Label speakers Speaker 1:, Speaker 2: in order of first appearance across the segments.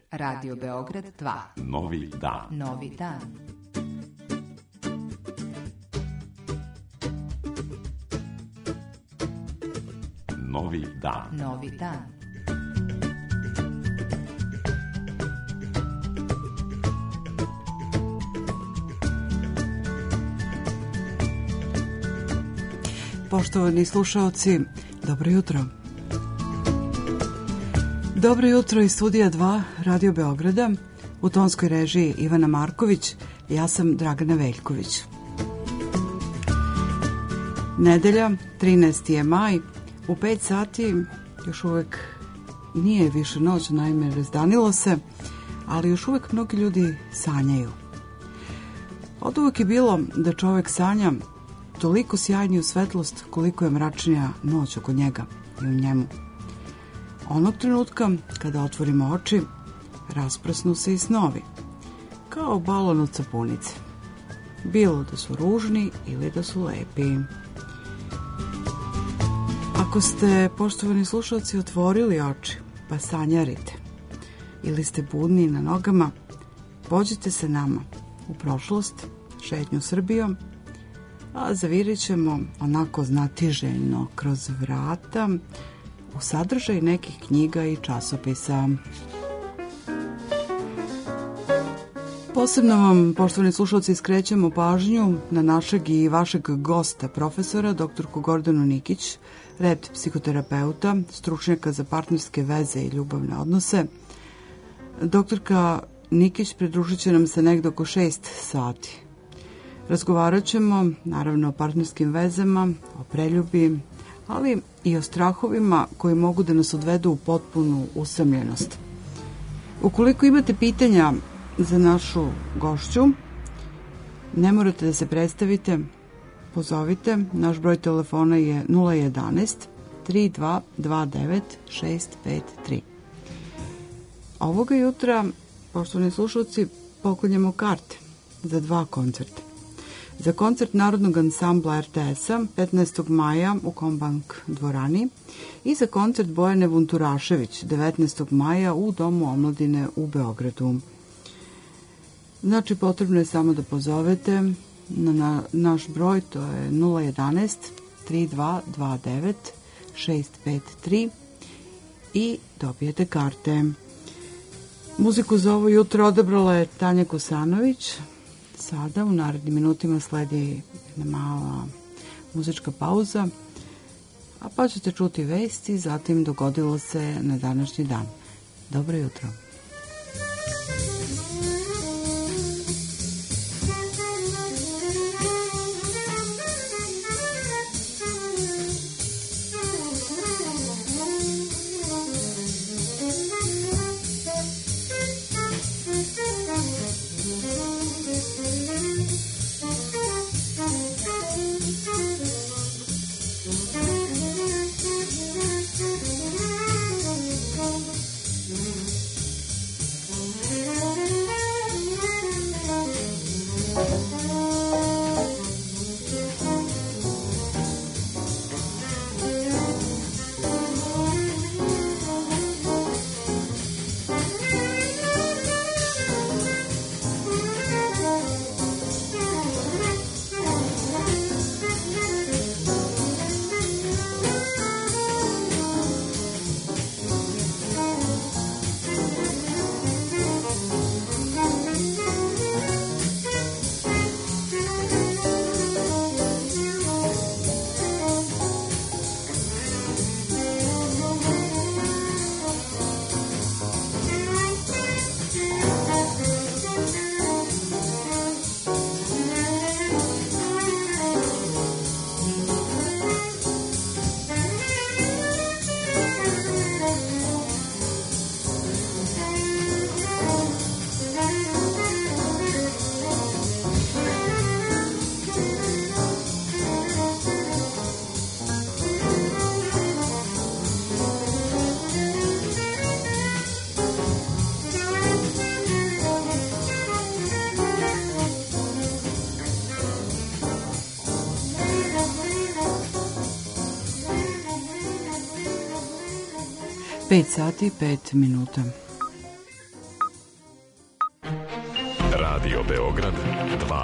Speaker 1: Radio Beograd 2.
Speaker 2: Novi dan.
Speaker 1: Novi dan.
Speaker 2: Novi dan.
Speaker 1: Novi dan.
Speaker 3: Poštovani slušaoci, dobro jutro. Dobro jutro iz studija 2 Radio Beograda, u tonskoj režiji Ivana Marković, ja sam Dragana Veljković. Nedelja, 13. je maj, u 5 sati, još uvek nije više noć, naime razdanilo se, ali još uvek mnogi ljudi sanjaju. Od uvek je bilo da čovek sanja toliko sjajniju svetlost koliko je mračnija noć oko njega i u njemu. Onog trenutka kada otvorimo oči, rasprasnu se i snovi, kao balon od sapunice. Bilo da su ružni ili da su lepi. Ako ste, poštovani slušalci, otvorili oči pa sanjarite ili ste budni na nogama, pođite se nama u prošlost, šetnju Srbijom, a zavirit ćemo onako znatiželjno kroz vrata u sadržaj nekih knjiga i časopisa. Posebno vam, poštovani slušalci, skrećemo pažnju na našeg i vašeg gosta, profesora, doktorku Gordanu Nikić, red psihoterapeuta, stručnjaka za partnerske veze i ljubavne odnose. Doktorka Nikić pridružit će nam se negdje oko 6 sati. Razgovarat ćemo, naravno, o partnerskim vezama, o preljubi, ali i o strahovima koji mogu da nas odvedu u potpunu usamljenost. Ukoliko imate pitanja za našu gošću, ne morate da se predstavite, pozovite. Naš broj telefona je 011 3229 653. Ovoga jutra, poštovani slušalci, poklonjamo karte za 2 koncerta. Za koncert Narodnog ansambla RTS-a 15. maja u Kombank dvorani i za koncert Bojane Vunturašević 19. maja u Domu omladine u Beogradu. Znači, potrebno je samo da pozovete na naš broj, to je 011 3229 653 i dobijete karte. Muziku za ovo jutro odabrala je Tanja Kosanović. Sada u narednim minutima sledi jedna mala muzička pauza, a pa ćete čuti vesti, zatim dogodilo se na današnji dan. Dobro jutro. Pet sati, 5 minuta.
Speaker 2: Radio Beograd 2.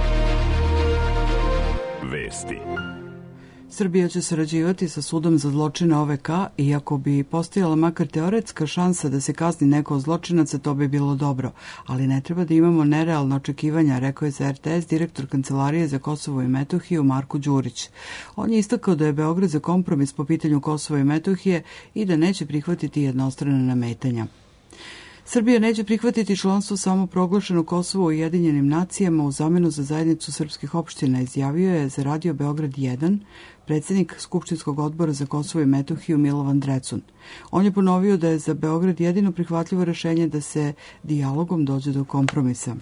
Speaker 2: Vesti.
Speaker 3: Srbija će sarađivati sa sudom za zločine OVK, iako bi postojala makar teoretska šansa da se kazni neko od zločinaca, to bi bilo dobro. Ali ne treba da imamo nerealna očekivanja, rekao je za RTS direktor Kancelarije za Kosovo i Metohiju Marko Đurić. On je istakao da je Beograd za kompromis po pitanju Kosova i Metohije i da neće prihvatiti jednostrana nametanja. Srbija neće prihvatiti članstvo samoproglašeno Kosovo u Ujedinjenim nacijama u zamenu za zajednicu srpskih opština, izjavio je za Radio Beograd 1 predsjednik Skupštinskog odbora za Kosovo i Metohiju Milovan Drecun. On je ponovio da je za Beograd jedino prihvatljivo rešenje da se dijalogom dođe do kompromisa.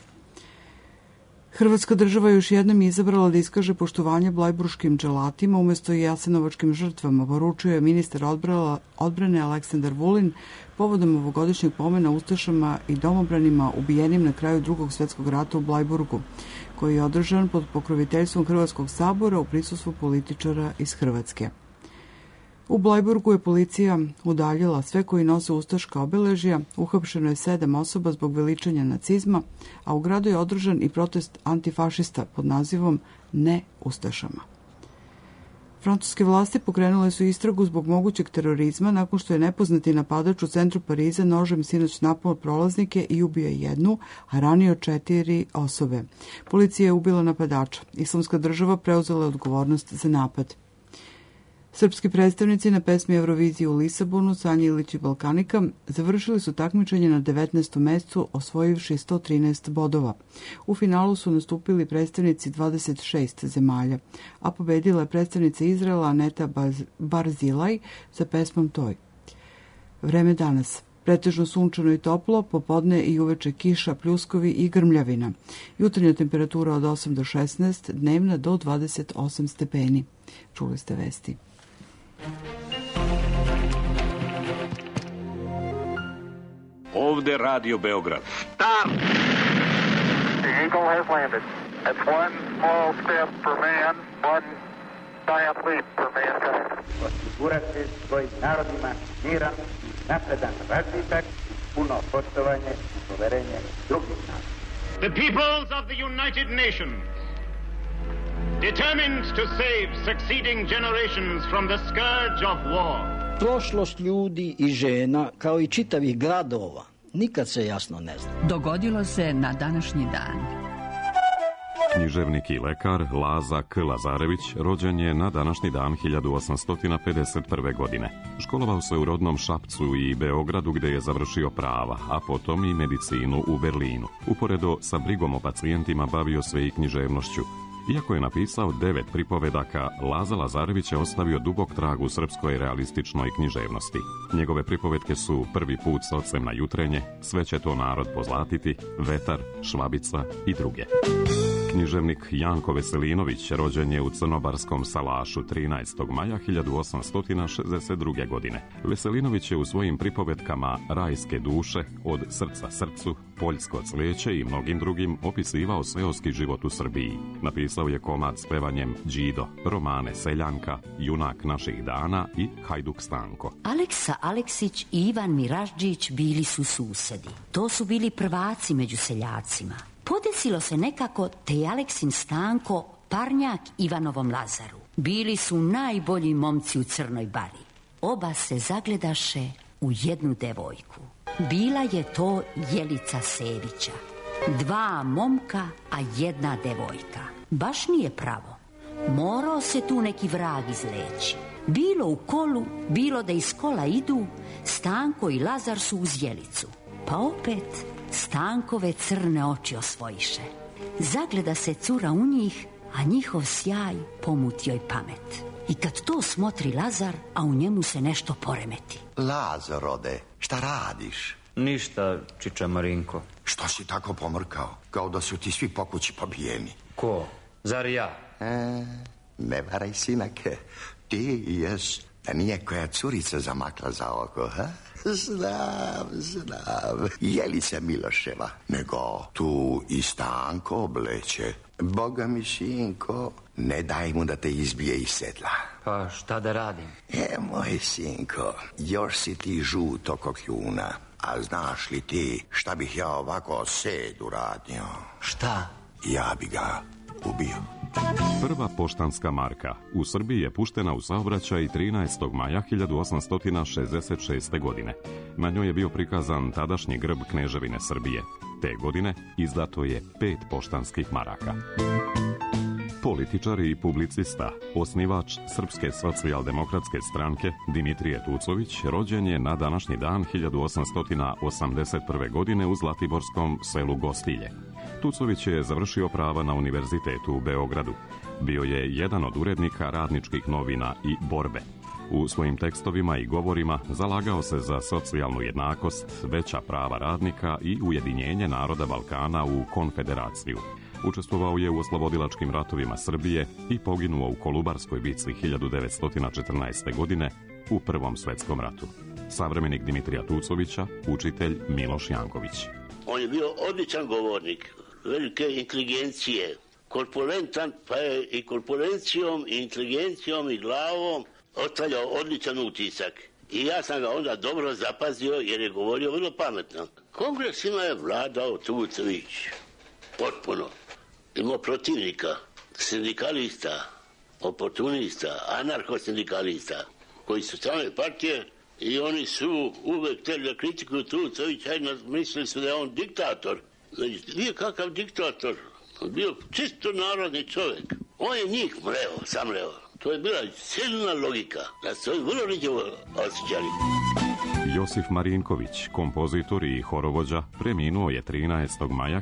Speaker 3: Hrvatska država još jednom izabrala da iskaže poštovanje blajburškim dželatima umjesto jasenovačkim žrtvama, poručio je ministar odbrane Aleksandar Vulin povodom ovogodišnjeg pomena ustašama i domobranima ubijenim na kraju Drugog svjetskog rata u Blajburgu, koji je održan pod pokroviteljstvom Hrvatskog sabora u prisustvu političara iz Hrvatske. U Blajburgu je policija udaljila sve koji nose ustaška obeležja, uhapšeno je 7 osoba zbog veličanja nacizma, a u gradu je održan i protest antifašista pod nazivom Ne ustašama. Francuske vlasti pokrenule su istragu zbog mogućeg terorizma nakon što je nepoznati napadač u centru Pariza nožem sinoć napao prolaznike i ubio jednu, a ranio 4 osobe. Policija je ubila napadača. Islamska država preuzela odgovornost za napad. Srpski predstavnici na pesmi Eurovizije u Lisabonu, Sanja Ilić i Balkanika, završili su takmičenje na 19. mestu, osvojivši 113 bodova. U finalu su nastupili predstavnici 26 zemalja, a pobedila je predstavnica Izraela Aneta Barzilaj sa pesmom Toj. Vreme danas. Pretežno sunčano i toplo, popodne i uveče kiša, pljuskovi i grmljavina. Jutarnja temperatura od 8 do 16, dnevna do 28 stepeni. Čuli ste vesti.
Speaker 4: Ovde Radio Beograd.
Speaker 5: Stop! The Eagle has landed. That's one small step for man, one giant leap for mankind.
Speaker 6: Osigurati svojim narodima miran, napredan razvitak, puno poštovanje i poverenje drugih naroda.
Speaker 7: The peoples of the United Nations, determined to save succeeding generations from the scourge of war.
Speaker 8: Prošlost ljudi i žena, kao i čitavih gradova, nikad se jasno ne zna.
Speaker 1: Dogodilo se na današnji dan.
Speaker 2: Književnik i lekar Laza K. Lazarević rođen je na današnji dan 1851. godine. Školovao se u rodnom Šapcu i Beogradu gde je završio prava, a potom i medicinu u Berlinu. Uporedo sa brigom o pacijentima bavio se i književnošću. Iako je napisao 9 pripovedaka, Laza Lazarević je ostavio dubok trag u srpskoj realističnoj književnosti. Njegove pripovetke su Prvi put s ocem na jutrenje, Sve će to narod pozlatiti, Vetar, Švabica i druge. Književnik Janko Veselinović rođen je u crnobarskom Salašu 13. maja 1862. godine. Veselinović je u svojim pripovetkama Rajske duše, Od srca srcu, Poljsko cvijeće i mnogim drugim opisivao seoski život u Srbiji. Napisao je komad s pevanjem Đido, romane Seljanka, Junak naših dana i Hajduk Stanko.
Speaker 9: Aleksa Aleksić i Ivan Miraždžić bili su susedi. To su bili prvaci među seljacima. Podesilo se nekako te je Aleksin Stanko parnjak Ivanovom Lazaru. Bili su najbolji momci u Crnoj Bari. Oba se zagledaše u jednu devojku. Bila je to Jelica Sevića. 2 momka, a 1 devojka. Baš nije pravo. Morao se tu neki vrag izleći. Bilo u kolu, bilo da iz kola idu, Stanko i Lazar su uz Jelicu. Pa opet Stankove crne oči osvojiše. Zagleda se cura u njih, a njihov sjaj pomuti joj pamet. I kad to smotri Lazar, a u njemu se nešto poremeti.
Speaker 10: Lazarode, šta radiš?
Speaker 11: Ništa, čiča Marinko.
Speaker 10: Što si tako pomrkao? Kao da su ti svi po kući pobijeni.
Speaker 11: Ko? Zar ja?
Speaker 10: Ne varaj, sinake. Ti jes da nije koja curica zamakla za oko, ha? Znam. Jelica Miloševa. Nego tu i Stanko obleće. Boga mi, sinko, ne daj mu da te izbije iz sedla.
Speaker 11: Pa šta da radim?
Speaker 10: Moj sinko, još si ti žut oko kljuna. A znaš li ti šta bih ja ovako sed uradio?
Speaker 12: Šta?
Speaker 10: Ja bi ga ubio.
Speaker 2: Prva poštanska marka u Srbiji je puštena u saobraćaj 13. maja 1866. godine. Na njoj je bio prikazan tadašnji grb Kneževine Srbije. Te godine izdato je 5 poštanskih maraka. Političar i publicista, osnivač Srpske socijaldemokratske stranke Dimitrije Tucović rođen je na današnji dan 1881. godine u zlatiborskom selu Gostilje. Tucović je završio prava na Univerzitetu u Beogradu. Bio je jedan od urednika radničkih novina i Borbe. U svojim tekstovima i govorima zalagao se za socijalnu jednakost, veća prava radnika i ujedinjenje naroda Balkana u konfederaciju. Učestvovao je u oslobodilačkim ratovima Srbije i poginuo u Kolubarskoj bitci 1914. godine u Prvom svetskom ratu. Savremenik Dimitrija Tucovića, učitelj Miloš Janković.
Speaker 13: On je bio odličan govornik, velike inteligencije, korpulentan, pa je i korpulencijom, i inteligencijom, i glavom ostavljao odličan utisak. I ja sam ga onda dobro zapazio jer je govorio vrlo pametno. Kongresima je vladao Tucović, potpuno. Imao protivnika, sindikalista, oportunista, anarcho-sindikalista, koji su strane partije i oni su uvek htjeli da kritikuju Tucovića i mislili su da je on diktator. Znači, nije kakav diktator, bio čisto narodni čovjek. On je njih samleo. To je bila silna logika, da su vrlo riđevo osjećali.
Speaker 2: Josif Marinković, kompozitor i horovođa, preminuo je 13. maja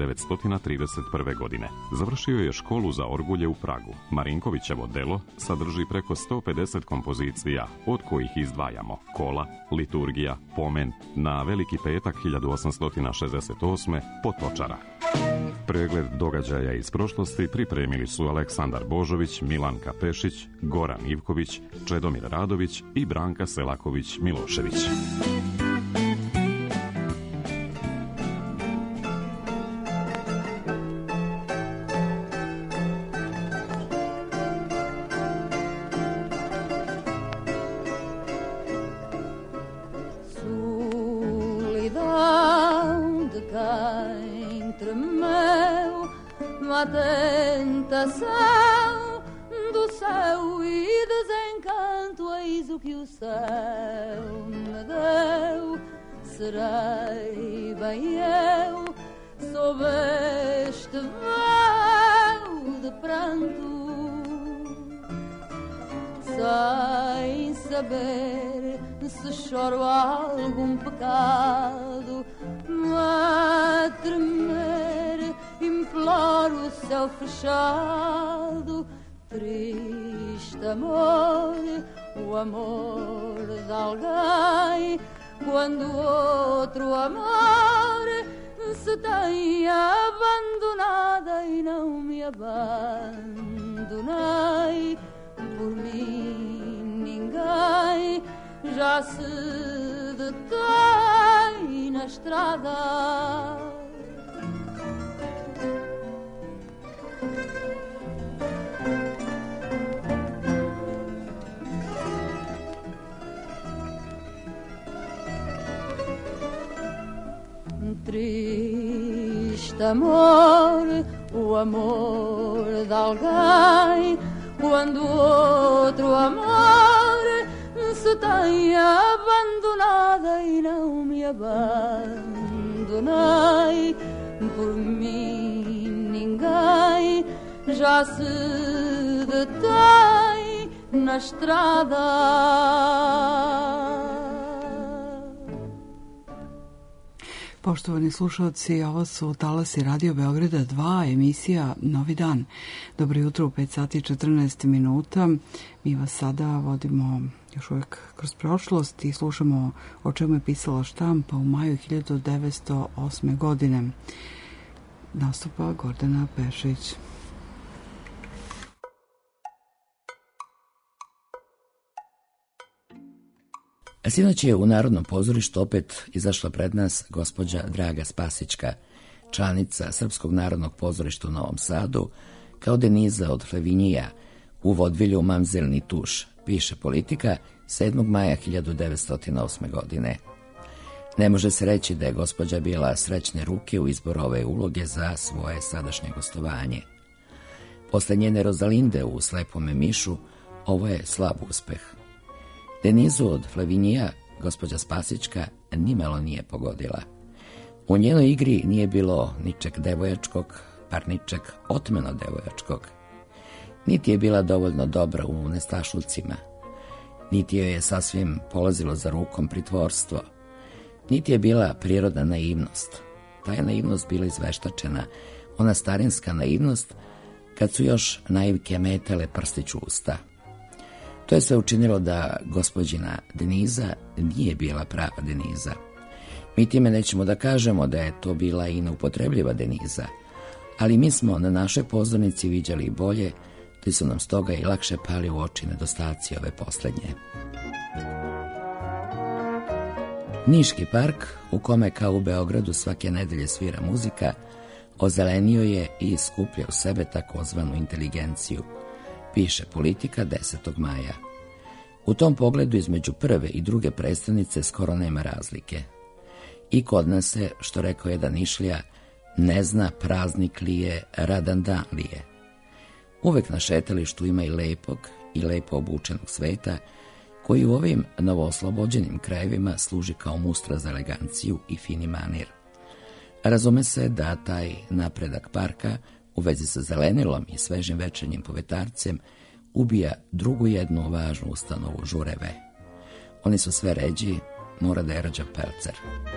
Speaker 2: 1931. godine. Završio je školu za orgulje u Pragu. Marinkovićevo delo sadrži preko 150 kompozicija, od kojih izdvajamo Kola, Liturgija, Pomen, Na Veliki petak 1868. Potočara. Pregled događaja iz prošlosti pripremili su Aleksandar Božović, Milanka Pešić, Goran Ivković, Čedomir Radović i Branka Selaković-Milošević.
Speaker 14: Tentação do céu e desencanto, eis o que o céu me deu. Serei bem eu sob este véu de pranto, sem saber se choro algum pecado, a tremer imploro o céu fechado. Triste amor, o amor de alguém, quando outro amor se tem abandonada e não me abandonei. Por mim ninguém já se detém na estrada. Triste amor, o amor de alguém, quando outro amor se tem abandonada e não me abandonei. Por mim ninguém já se detém na estrada.
Speaker 3: Poštovani slušalci, ovo su talasi Radio Beograda 2, emisija Novi dan. Dobro jutro u 5 sati i 14 minuta. Mi vas sada vodimo još uvijek kroz prošlost i slušamo o čemu je pisala štampa u maju 1908. godine. Nastupa Gordana Pešić.
Speaker 15: Sinoć je u Narodnom pozorištu opet izašla pred nas gospođa Draga Spasićka, članica Srpskog narodnog pozorišta u Novom Sadu, kao Deniza od Flevinjija u vodvilju Mamzelni tuš, piše Politika 7. maja 1908. godine. Ne može se reći da je gospođa bila srećne ruke u izboru ove uloge za svoje sadašnje gostovanje. Posle njene Rozalinde u Slepome mišu, ovo je slab uspeh. Denizu od Flavinija gospođa Spasićka nimalo nije pogodila. U njenoj igri nije bilo ničeg devojačkog, par ničeg otmeno devojačkog. Niti je bila dovoljno dobra u nestašlucima, niti joj je sasvim polazilo za rukom pritvorstvo, niti je bila prirodna naivnost. Ta je naivnost bila izveštačena, ona starinska naivnost, kad su još naivke metale prstić u usta. To je sve učinilo da gospođina Deniza nije bila prava Deniza. Mi time nećemo da kažemo da je to bila i neupotrebljiva Deniza, ali mi smo na našoj pozornici viđali bolje, te su nam stoga i lakše pali u oči nedostaci ove poslednje. Niški park, u kome kao u Beogradu svake nedelje svira muzika, ozelenio je i skupljao u sebe takozvanu inteligenciju, piše Politika 10. maja. U tom pogledu između prve i druge predstavnice skoro nema razlike. I kod nas se, što rekao jedan Nišlija, ne zna praznik li je, radan dan li je. Uvek na šetalištu ima i lepog i lepo obučenog sveta, koji u ovim novooslobođenim krajevima služi kao mustra za eleganciju i fini manir. Razume se da taj napredak parka u vezi sa zelenilom i svežim večernjim povetarcem ubija drugu jednu važnu ustanovu žureve. Oni su sve ređi, mora da je rađa pelcer.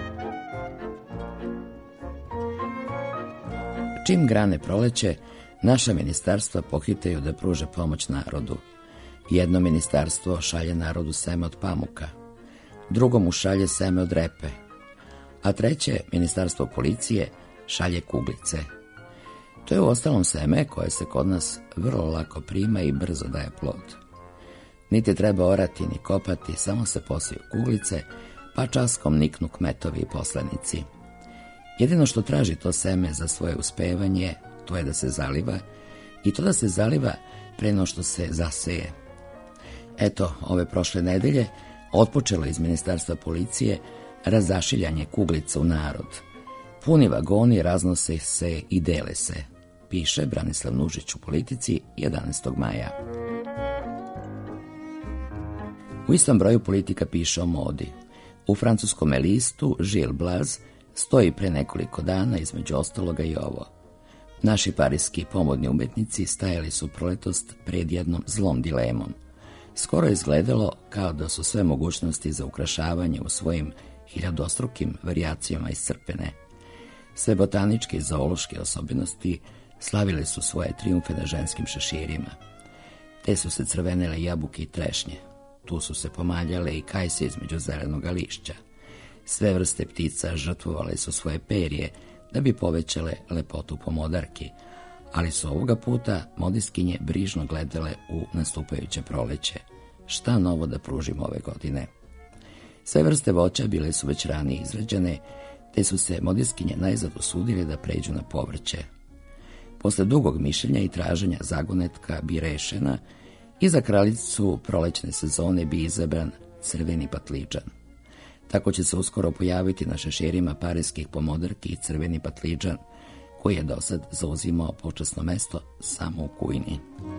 Speaker 15: Čim grane proleće, naša ministarstva pohitaju da pruže pomoć narodu. Jedno ministarstvo šalje narodu seme od pamuka, drugo mu šalje seme od repe, a treće, ministarstvo policije, šalje kuglice. To je uostalom seme koje se kod nas vrlo lako prima i brzo daje plod. Niti treba orati ni kopati, samo se posiju kuglice, pa časkom niknu kmetovi i poslanici. Jedino što traži to seme za svoje uspevanje, to je da se zaliva, i to da se zaliva pre no što se zaseje. Eto, ove prošle nedelje otpočelo iz ministarstva policije razašiljanje kuglica u narod. Puni vagoni raznose se i dele se, piše Branislav Nužić u Politici 11. maja. U istom broju Politika piše o modi. U francuskom listu Gilles Blas stoji pre nekoliko dana između ostaloga i ovo. Naši parijski pomodni umetnici stajali su proletost pred jednom zlom dilemom. Skoro je izgledalo kao da su sve mogućnosti za ukrašavanje u svojim hiljadostrukim varijacijama iscrpene. Sve botaničke i zoološke osobenosti slavile su svoje trijumfe na ženskim šeširima. Te su se crvenele jabuke i trešnje. Tu su se pomaljale i kajse između zelenoga lišća. Sve vrste ptica žrtvovale su svoje perje da bi povećale lepotu pomodarki, ali su ovoga puta modiskinje brižno gledale u nastupajuće proleće. Šta novo da pružimo ove godine? Sve vrste voća bile su već ranije izrađene, te su se modiskinje najzad usudile da pređu na povrće. Posle dugog mišljenja i traženja zagonetka bi rešena i za kraljicu prolećne sezone bi izabran crveni patliđan. Tako će se uskoro pojaviti na šeširima parijskih pomodarki i crveni patliđan, koji je dosad zauzimao počasno mesto samo u kujni.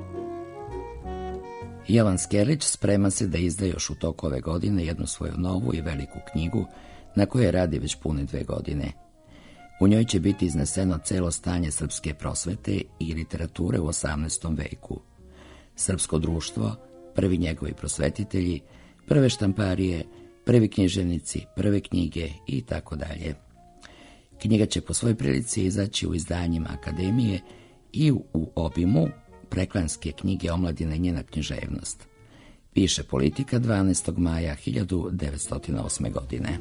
Speaker 15: Jovan Skerlić sprema se da izda još u toku ove godine jednu svoju novu i veliku knjigu na kojoj radi već pune 2 godine. U njoj će biti izneseno celo stanje srpske prosvete i literature u 18. veku. Srpsko društvo, prvi njegovi prosvetitelji, prve štamparije, prvi književnici, prve knjige i tako dalje. Knjiga će po svojoj prilici izaći u izdanjima Akademije i u obimu Preklanske knjige omladine i njena književnost. Piše Politika 12. maja 1908. godine.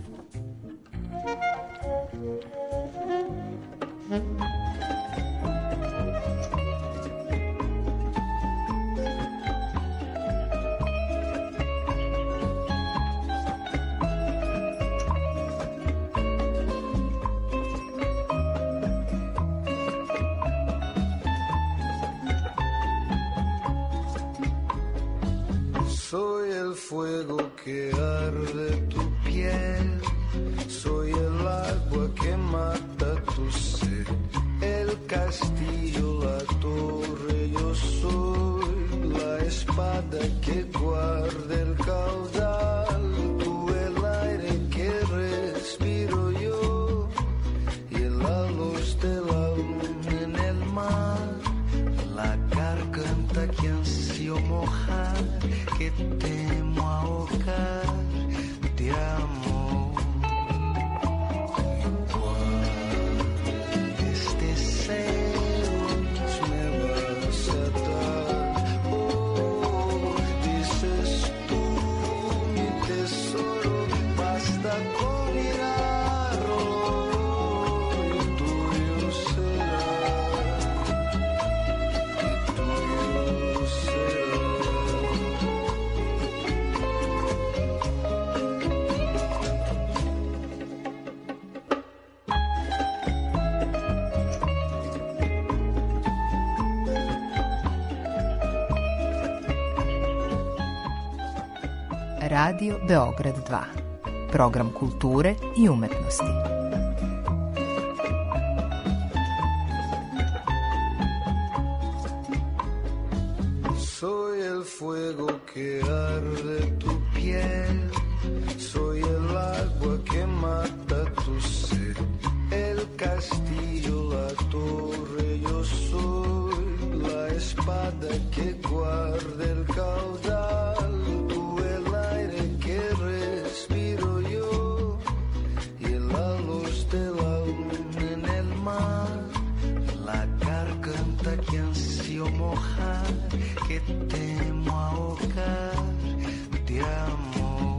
Speaker 12: Soy el fuego que arde tu piel soy el agua que mata tu sed, el castillo, la torre, yo soy la espada que guarda el caudal, tú el aire que respiro yo y la luz de la luna en el mar, la garganta que ansio mojar, que temo ahogar de amor. Igual este celo me vas a dar, oh, dices tú mi tesoro, basta con mirarlo y tuyo será, y tuyo será.
Speaker 16: Radio Beograd 2. Program kulture i umetnosti.
Speaker 12: Soy el fuego que arde tu piel, soy el agua que mata tu sed, el castillo, la torre, yo soy la espada que guarda el caudal, tú el aire que respiro yo y la luz de la luna en el mar, la garganta que ansio mojar, que temo ahogar de amor.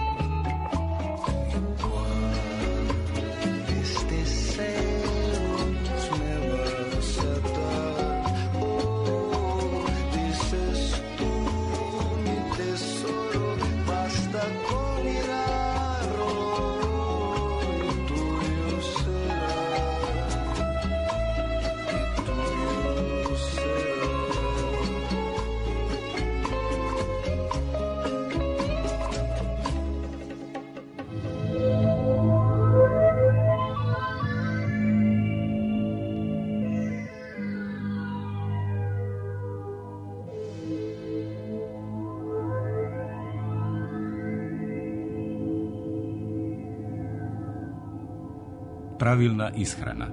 Speaker 12: Igual este celo me vas a dar, oh, dices tú mi tesoro, basta con mirarlo y tuyo será, y tuyo será.
Speaker 17: Pravilna ishrana.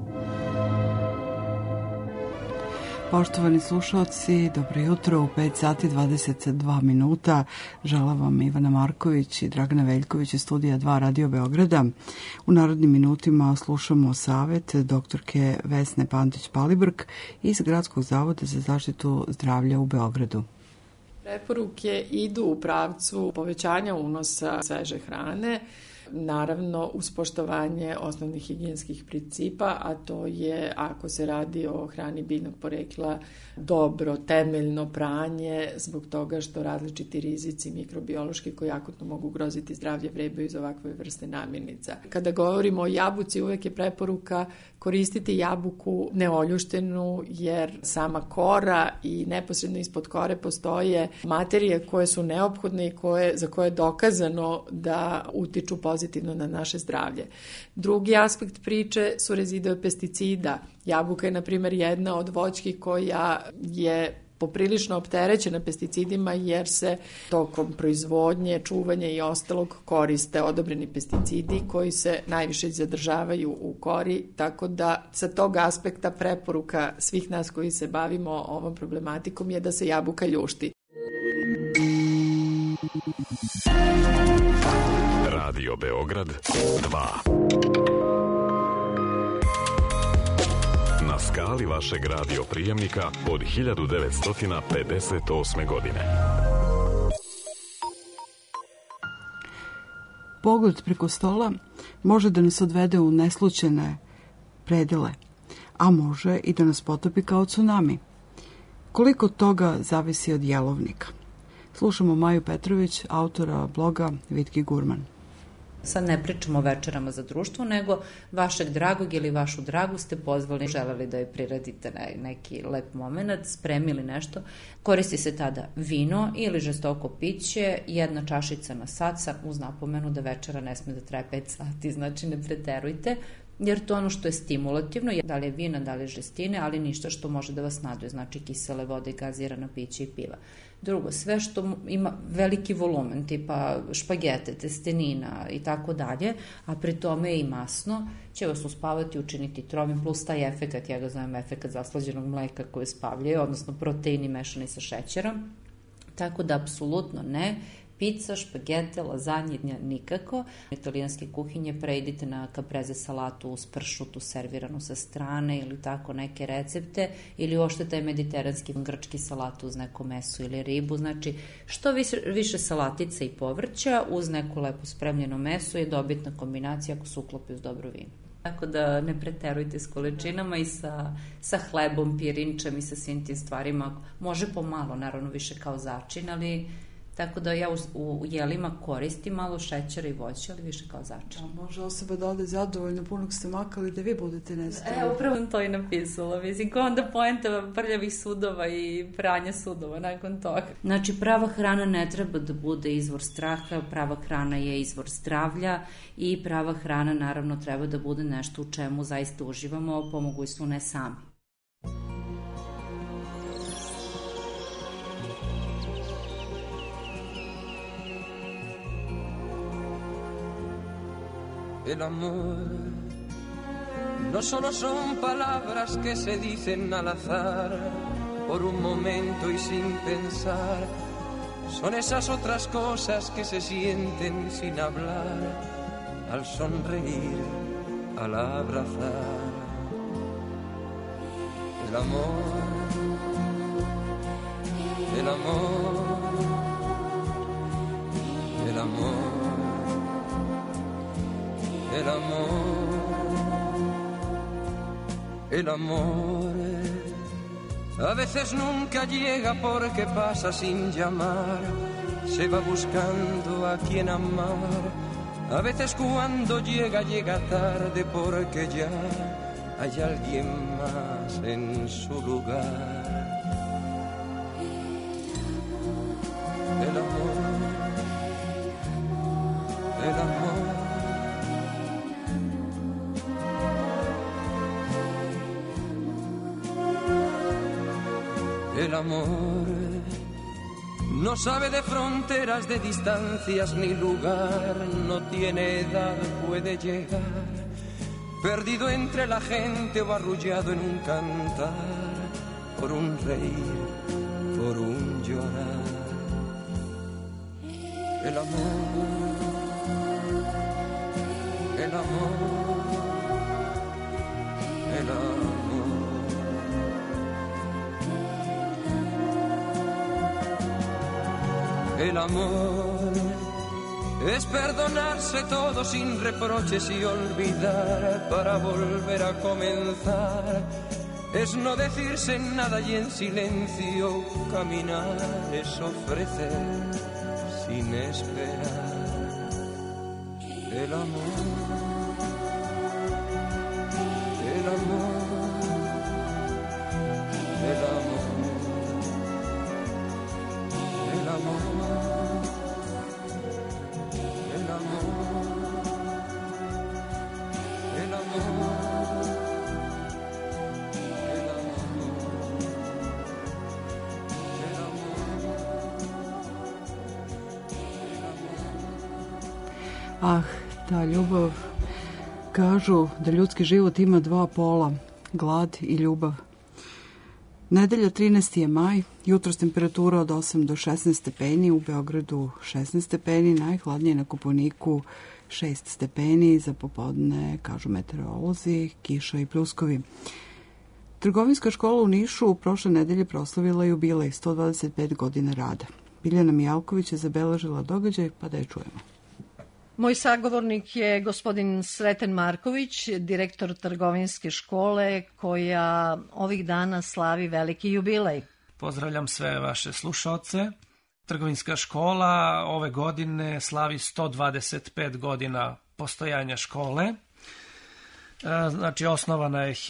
Speaker 3: Poštovani slušalci, dobro jutro, u 5 sati 22 minuta. Žela vam Ivana Marković i Dragana Veljković iz studija 2 Radio Beograda. U narodnim minutima slušamo savet doktorke Vesne Pantić-Palibrk iz Gradskog zavoda za zaštitu zdravlja u Beogradu.
Speaker 18: Preporuke idu u pravcu povećanja unosa sveže hrane, naravno uz poštovanje osnovnih higijenskih principa, a to je, ako se radi o hrani biljnog porekla, dobro, temeljno pranje, zbog toga što različiti rizici mikrobiološki koji akutno mogu ugroziti zdravlje vrebaju iz ovakve vrste namirnica. Kada govorimo o jabuci, uvek je preporuka koristiti jabuku neoljuštenu, jer sama kora i neposredno ispod kore postoje materije koje su neophodne i za koje je dokazano da utiču pozitivno na naše zdravlje. Drugi aspekt priče su rezidue pesticida. Jabuka je, na primjer, jedna od voćki koja je poprilično opterećena pesticidima, jer se tokom proizvodnje, čuvanja i ostalog koriste odobreni pesticidi koji se najviše zadržavaju u kori, tako da sa tog aspekta preporuka svih nas koji se bavimo ovom problematikom je da se jabuka ljušti.
Speaker 2: Radio Beograd 2. Na skali vašeg radio prijemnika od 1958. godine.
Speaker 3: Pogled preko stola može da nas odvede u neslućene predele, a može i da nas potopi kao tsunami. Koliko toga zavisi od jelovnika? Slušamo Maju Petrović, autora bloga Vitki Gurman.
Speaker 19: Sad ne pričamo o večerama za društvo, nego vašeg dragog ili vašu dragu ste pozvali, želeli da joj priredite neki lep moment, spremili nešto. Koristi se tada vino ili žestoko piće, 1 čašica na sat, uz napomenu da večera ne sme da traje 5 sati, znači ne preterujte, jer to ono što je stimulativno, da li je vina, da li je žestine, ali ništa što može da vas naduje, znači kisele vode, gazirana pića i piva. Drugo, sve što ima veliki volumen, tipa špagete, testenina i tako dalje, a pri tome je i masno, će vas uspavati, učiniti trovim, plus taj efekat, ja ga zovem efekat zaslađenog mleka koje spavljaju, odnosno proteini mešani sa šećerom, tako da apsolutno ne. Pizza, špagete, lazanje, nikako. Italijanske kuhinje preidite na kapreze salatu uz pršutu serviranu sa strane ili tako neke recepte, ili uopšte taj mediteranski grčki salatu uz neko meso ili ribu. Znači, što više salatica i povrća uz neko lepo spremljeno meso je dobitna kombinacija ako se uklopi uz dobro vino. Tako da ne preterujte s količinama i sa hlebom, pirinčem i sa svim tim stvarima. Može pomalo, naravno više kao začin, ali tako da ja u jelima koristim malo šećera i voća, ali više kao začin.
Speaker 3: Može osoba da ode zadovoljno punog stomaka, ali da vi budete nezadovoljni.
Speaker 19: Upravo sam to i napisala. Mislim, kao onda poenta prljavih sudova i pranja sudova nakon toga. Znači, prava hrana ne treba da bude izvor straha, prava hrana je izvor zdravlja i prava hrana naravno treba da bude nešto u čemu zaista uživamo, po mogućstvu ne sami.
Speaker 20: El amor no solo son palabras que se dicen al azar, por un momento y sin pensar, son esas otras cosas que se sienten sin hablar, al sonreír, al abrazar. El amor, el amor, el amor. El amor a veces nunca llega porque pasa sin llamar, se va buscando a quien amar, a veces cuando llega, llega tarde porque ya hay alguien más en su lugar. El amor, el amor. El amor no sabe de fronteras, de distancias ni lugar, no tiene edad, puede llegar, perdido entre la gente o arrullado en un cantar, por un reír, por un llorar. El amor, el amor, el amor. El amor es perdonarse todo sin reproches y olvidar para volver a comenzar. Es no decirse nada y en silencio caminar. Es ofrecer sin esperar. El amor, el amor, el amor, el amor.
Speaker 3: Ah, ta ljubav. Kažu da ljudski život ima 2 pola, glad i ljubav. Nedelja 13. je maj, jutros temperatura od 8 do 16 stepeni, u Beogradu 16 stepeni, najhladnije na Kopaoniku 6 stepeni, za popodne, kažu meteorolozi, kiša i pljuskovi. Trgovinska škola u Nišu prošle nedelje proslavila jubilej 125 godina rada. Biljana Mijalković je zabeležila događaj, pa da je čujemo.
Speaker 21: Moj sagovornik je gospodin Sreten Marković, direktor trgovinske škole koja ovih dana slavi veliki jubilej.
Speaker 22: Pozdravljam sve vaše slušaoce.
Speaker 4: Trgovinska škola ove godine slavi 125 godina postojanja škole. Znači, osnovana je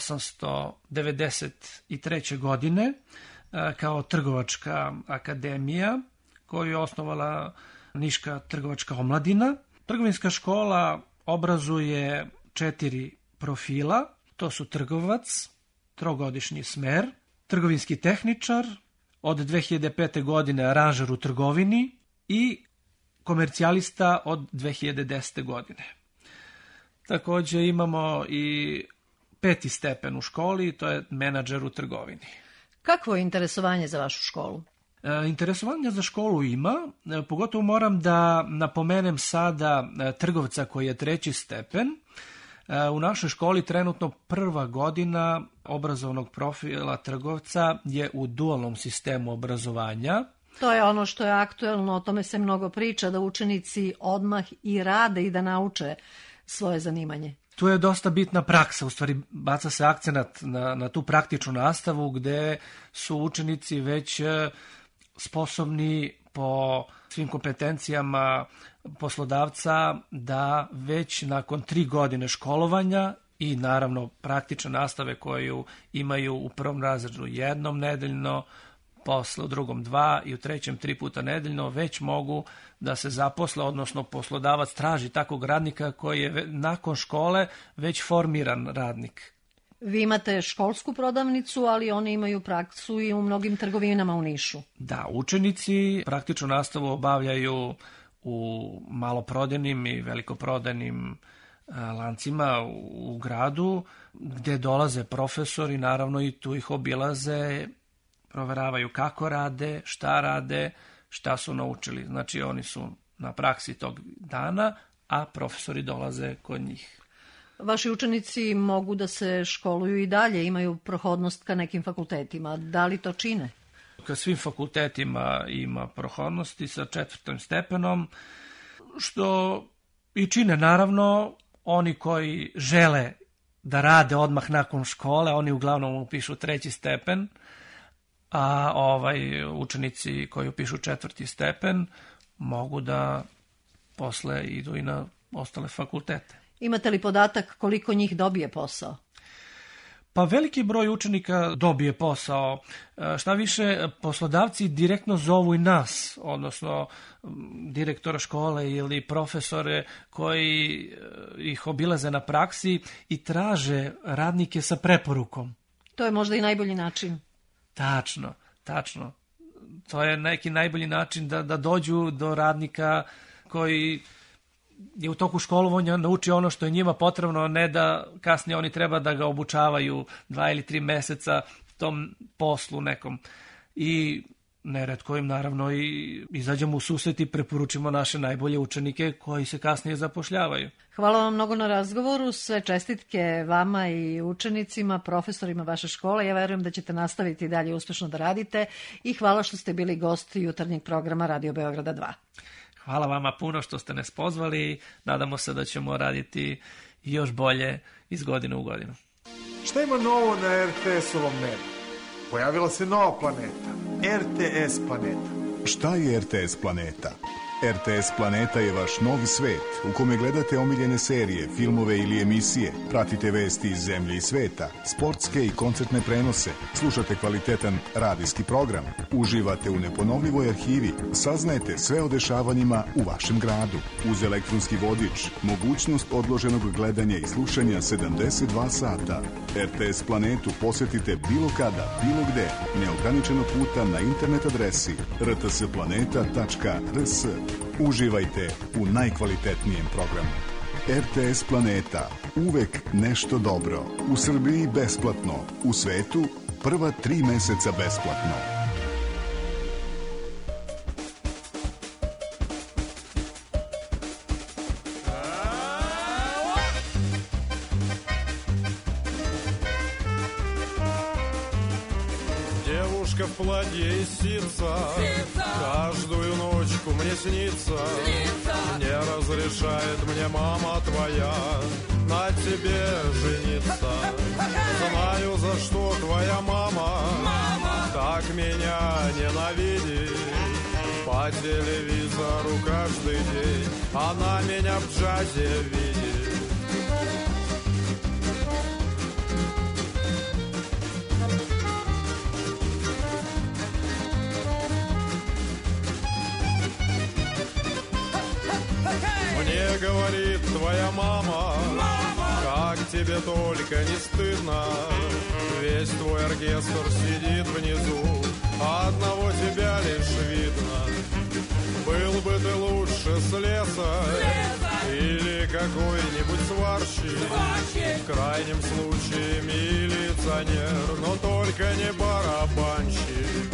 Speaker 4: 1893. godine kao trgovačka akademija koju je osnovala Niška trgovačka omladina. Trgovinska škola obrazuje 4 profila. To su trgovac, trogodišnji smer, trgovinski tehničar, od 2005. godine aranžer u trgovini i komercijalista od 2010. godine. Također imamo i 5. stepen u školi, to je menadžer u trgovini.
Speaker 21: Kakvo je interesovanje za vašu školu?
Speaker 4: Interesovanja za školu ima, pogotovo moram da napomenem sada trgovca koji je 3. stepen. U našoj školi trenutno prva godina obrazovnog profila trgovca je u dualnom sistemu obrazovanja.
Speaker 21: To je ono što je aktuelno, o tome se mnogo priča, da učenici odmah i rade i da nauče svoje zanimanje.
Speaker 4: Tu je dosta bitna praksa, u stvari baca se akcenat na tu praktičnu nastavu gde su učenici već sposobni po svim kompetencijama poslodavca da već nakon 3 godine školovanja i naravno praktične nastave koju imaju u prvom razredu jednom nedeljno, posle u drugom 2 i u trećem 3 puta nedeljno, već mogu da se zaposle, odnosno poslodavac traži takvog radnika koji je nakon škole već formiran radnik.
Speaker 21: Vi imate školsku prodavnicu, ali oni imaju praksu i u mnogim trgovinama u Nišu.
Speaker 4: Da, učenici praktičnu nastavu obavljaju u maloprodajnim i velikoprodajnim lancima u gradu, gde dolaze profesori, naravno i tu ih obilaze, proveravaju kako rade, šta su naučili. Znači oni su na praksi tog dana, a profesori dolaze kod njih.
Speaker 21: Vaši učenici mogu da se školuju i dalje, imaju prohodnost ka nekim fakultetima. Da li to čine?
Speaker 4: Ka svim fakultetima ima prohodnosti sa 4. stepenom, što i čine naravno oni koji žele da rade odmah nakon škole, oni uglavnom upišu 3. stepen, a učenici koji upišu 4. stepen mogu da posle idu i na ostale fakultete.
Speaker 21: Imate li podatak koliko njih dobije posao?
Speaker 4: Pa veliki broj učenika dobije posao. Šta više, poslodavci direktno zovu i nas, odnosno direktora škole ili profesore koji ih obilaze na praksi i traže radnike sa preporukom.
Speaker 21: To je možda i najbolji način.
Speaker 4: Tačno. To je neki najbolji način da dođu do radnika koji je u toku školovanja nauči ono što je njima potrebno, a ne da kasnije oni treba da ga obučavaju 2 ili 3 meseca tom poslu nekom. I neretko im naravno i izađemo u susret i preporučimo naše najbolje učenike koji se kasnije zapošljavaju.
Speaker 21: Hvala vam mnogo na razgovoru, sve čestitke vama i učenicima, profesorima vaše škole. Ja verujem da ćete nastaviti dalje uspešno da radite i hvala što ste bili gosti jutarnjeg programa Radio Beograda 2.
Speaker 4: Hvala vama puno što ste nas pozvali. Nadamo se da ćemo raditi još bolje iz godine u godinu.
Speaker 22: Šta ima novo na RTS-ovom nebu? Pojavila se nova planeta. RTS planeta.
Speaker 23: Šta je RTS planeta? RTS planeta je vaš novi svet u kome gledate omiljene serije, filmove ili emisije, pratite vesti iz zemlje i sveta, sportske i koncertne prenose, slušate kvalitetan radijski program, uživate u neponovljivoj arhivi, saznajete sve o dešavanjima u vašem gradu. Uz elektronski vodič, mogućnost odloženog gledanja i slušanja 72 sata. RTS planetu posetite bilo kada, bilo gde, neograničeno puta na internet adresi rtsplaneta.rs. Uživajte u najkvalitetnijem programu. RTS Planeta. Uvek nešto dobro. U Srbiji besplatno. U svetu prva 3 meseca besplatno.
Speaker 24: Девушка в платье из ситца, каждую ночку мне снится. Не разрешает мне мама твоя на тебе жениться. Знаю, за что твоя мама так меня ненавидит. по телевизору каждый день. Она меня в джазе видит. Мне говорит твоя мама, как тебе только не стыдно. Весь твой оркестр сидит внизу, а одного тебя лишь видно. Был бы ты лучше слесарь или какой-нибудь сварщик, в крайнем случае милиционер, но только не барабанщик.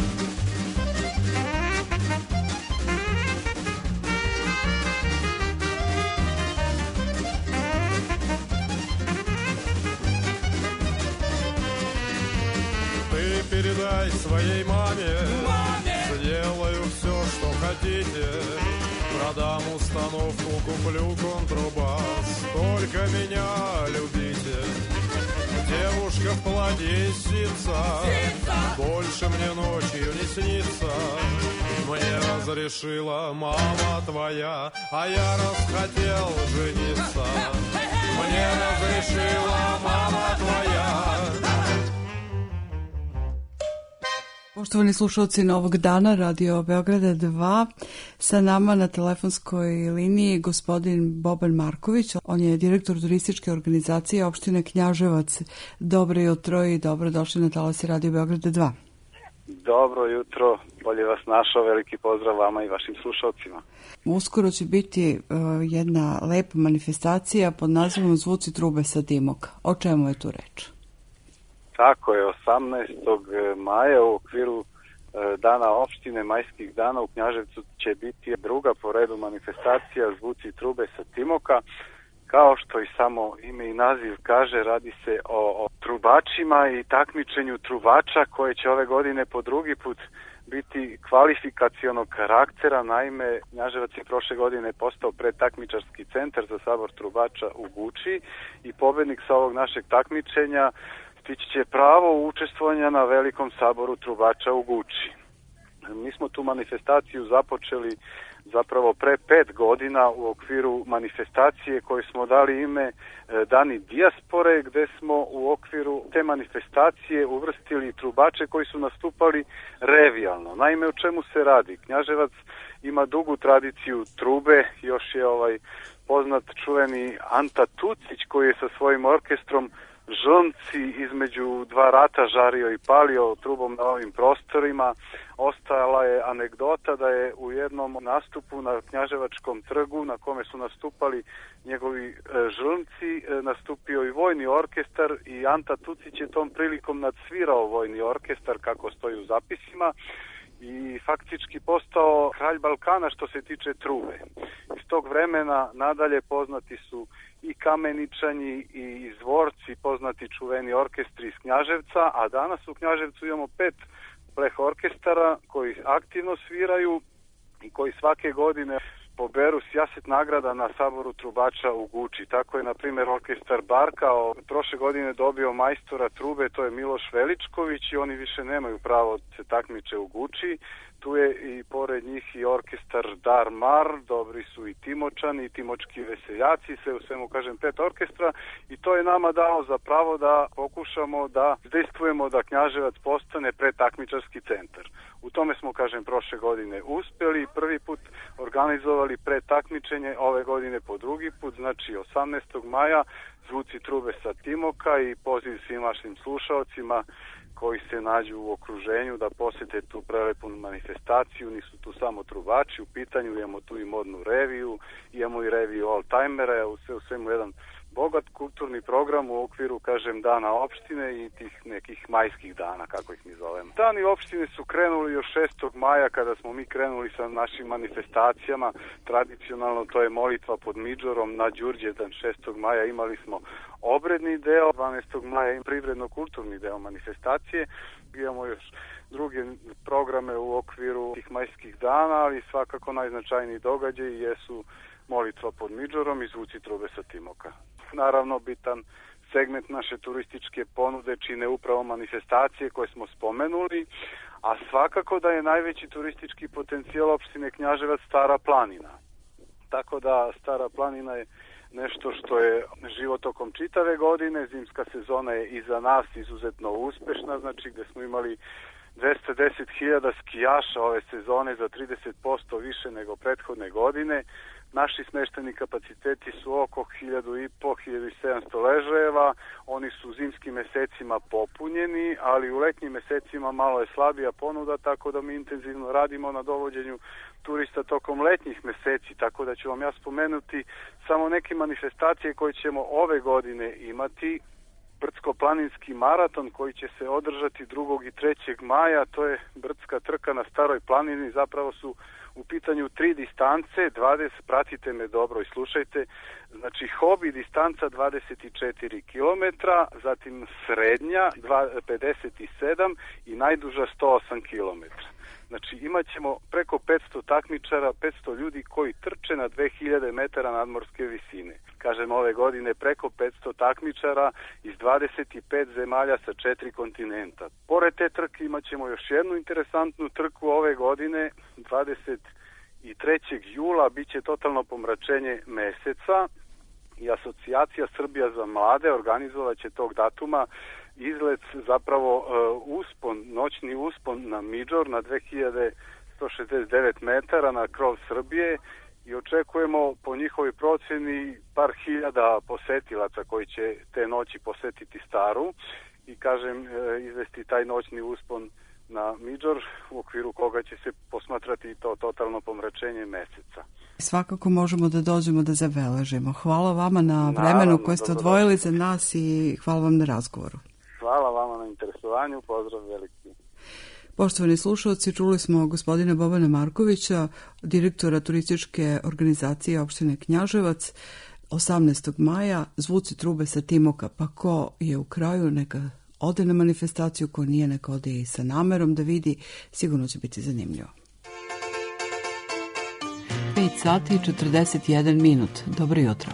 Speaker 24: Передай своей маме, сделаю все, что хотите. Продам установку, куплю контрабас, только меня любите. Девушка в платье из ситца, больше мне ночью не снится. Мне разрешила мама твоя, а я расхотел жениться. Мне разрешила мама твоя.
Speaker 3: Poštovani slušalci Novog dana, Radio Beograda 2, sa nama na telefonskoj liniji gospodin Boban Marković. On je direktor turističke organizacije opštine Knjaževac. Dobro jutro i dobrodošli na talasi Radio Beograda 2.
Speaker 5: Dobro jutro, bolje vas našao, veliki pozdrav vama i vašim slušalcima.
Speaker 3: Uskoro će biti jedna lepa manifestacija pod nazivom Zvuci trube sa Timoka. O čemu je tu reč?
Speaker 5: Tako je, 18. maja u okviru Dana opštine, majskih dana u Knjaževcu će biti druga po redu manifestacija Zvuci trube sa Timoka. Kao što i samo ime i naziv kaže, radi se o trubačima i takmičenju trubača koje će ove godine po drugi put biti kvalifikacionog karaktera. Naime, Knjaževac je prošle godine postao predtakmičarski centar za sabor trubača u Guči i pobednik sa ovog našeg takmičenja stići će pravo učestvovanja na velikom saboru trubača u Guči. Mi smo tu manifestaciju započeli zapravo pre 5 godina u okviru manifestacije koju smo dali ime Dani dijaspore, gde smo u okviru te manifestacije uvrstili trubače koji su nastupali revijalno. Naime, o čemu se radi? Knjaževac ima dugu tradiciju trube, još je poznat čuveni Anta Tucić koji je sa svojim orkestrom Žrnci između dva rata žario i palio trubom na ovim prostorima. Ostala je anegdota da je u jednom nastupu na Knjaževačkom trgu na kome su nastupali njegovi Žrnci nastupio i vojni orkestar i Anta Tucić je tom prilikom nadsvirao vojni orkestar kako stoji u zapisima i faktički postao kralj Balkana što se tiče trube. Iz tog vremena nadalje poznati su i Kameničani i Izvorci, poznati čuveni orkestri iz Knjaževca, a danas u Knjaževcu imamo 5 pleh orkestara koji aktivno sviraju i koji svake godine poberu sjaset nagrada na saboru trubača u Guči. Tako je, na primjer, orkestar Barka prošle godine dobio majstora trube, to je Miloš Veličković i oni više nemaju pravo da se takmiče u Guči. Tu je i pored njih i orkestar Dar Mar, dobri su i Timočani i Timočki veseljaci, sve u svemu kažem 5 orkestra i to je nama dao za pravo da pokušamo da izdejstvujemo da Knjaževac postane predtakmičarski centar. U tome smo, kažem, prošle godine uspeli, prvi put organizovali predtakmičenje, ove godine po drugi put, znači 18. maja Zvuci trube sa Timoka i poziv svim vašim slušalcima koji se nađu u okruženju da posete tu prelepu manifestaciju. Nisu tu samo trubači u pitanju, imamo tu i modnu reviju, imamo i reviju oldtimera, u svemu jedan bogat kulturni program u okviru, kažem, Dana opštine i tih nekih majskih dana, kako ih mi zovemo. Dani opštine su krenuli još 6. maja kada smo mi krenuli sa našim manifestacijama. Tradicionalno to je molitva pod Midžorom na Đurđevdan. 6. maja imali smo obredni deo, 12. maja privredno-kulturni deo manifestacije. Imamo još druge programe u okviru tih majskih dana, ali svakako najznačajniji događaji jesu molitva pod Midžorom i Zvuci trube sa Timoka. Naravno, bitan segment naše turističke ponude čine upravo manifestacije koje smo spomenuli, a svakako da je najveći turistički potencijal opštine Knjaževac Stara planina. Tako da Stara planina je nešto što je život tokom čitave godine, zimska sezona je iza nas izuzetno uspešna, znači gde smo imali 210.000 skijaša ove sezone za 30% više nego prethodne godine. Naši smešteni kapaciteti su oko 1.500-1.700 ležajeva, oni su u zimskim mesecima popunjeni, ali u letnjim mesecima malo je slabija ponuda, tako da mi intenzivno radimo na dovođenju turista tokom letnjih meseci, tako da ću vam ja spomenuti samo neke manifestacije koje ćemo ove godine imati. Brdsko-planinski maraton koji će se održati 2. i 3. maja, to je brdska trka na Staroj planini, zapravo su u pitanju 3 distance, 20, pratite me dobro i slušajte, znači hobi distanca 24 km, zatim srednja 57 i najduža 108 km. Znači imat ćemo preko 500 takmičara, 500 ljudi koji trče na 2000 metara nadmorske visine. Kažem, ove godine preko 500 takmičara iz 25 zemalja sa 4 kontinenta. Pored te trke imat ćemo još jednu interesantnu trku ove godine, 23. jula, bit će totalno pomračenje meseca i Asocijacija Srbija za mlade organizovat će tog datuma izlet, zapravo uspon, noćni uspon na Midžor na 2169 metara na krov Srbije i očekujemo po njihovoj procjeni par hiljada posetilaca koji će te noći posetiti Staru i kažem izvesti taj noćni uspon na Midžor u okviru koga će se posmatrati to totalno pomračenje meseca.
Speaker 3: Svakako možemo da dođemo da zabeležimo. Hvala vama na vremenu koje ste odvojili za nas i hvala vam na razgovoru.
Speaker 5: Hvala vama na interesovanju, pozdrav veliki.
Speaker 3: Poštovani slušalci, čuli smo gospodina Bobana Markovića, direktora turističke organizacije opštine Knjaževac. 18. maja zvuci trube sa Timoka, pa ko je u kraju neka ode na manifestaciju, ko nije neka ode i sa namerom da vidi, sigurno će biti zanimljivo. 5 sati i 41 minut. Dobro jutro.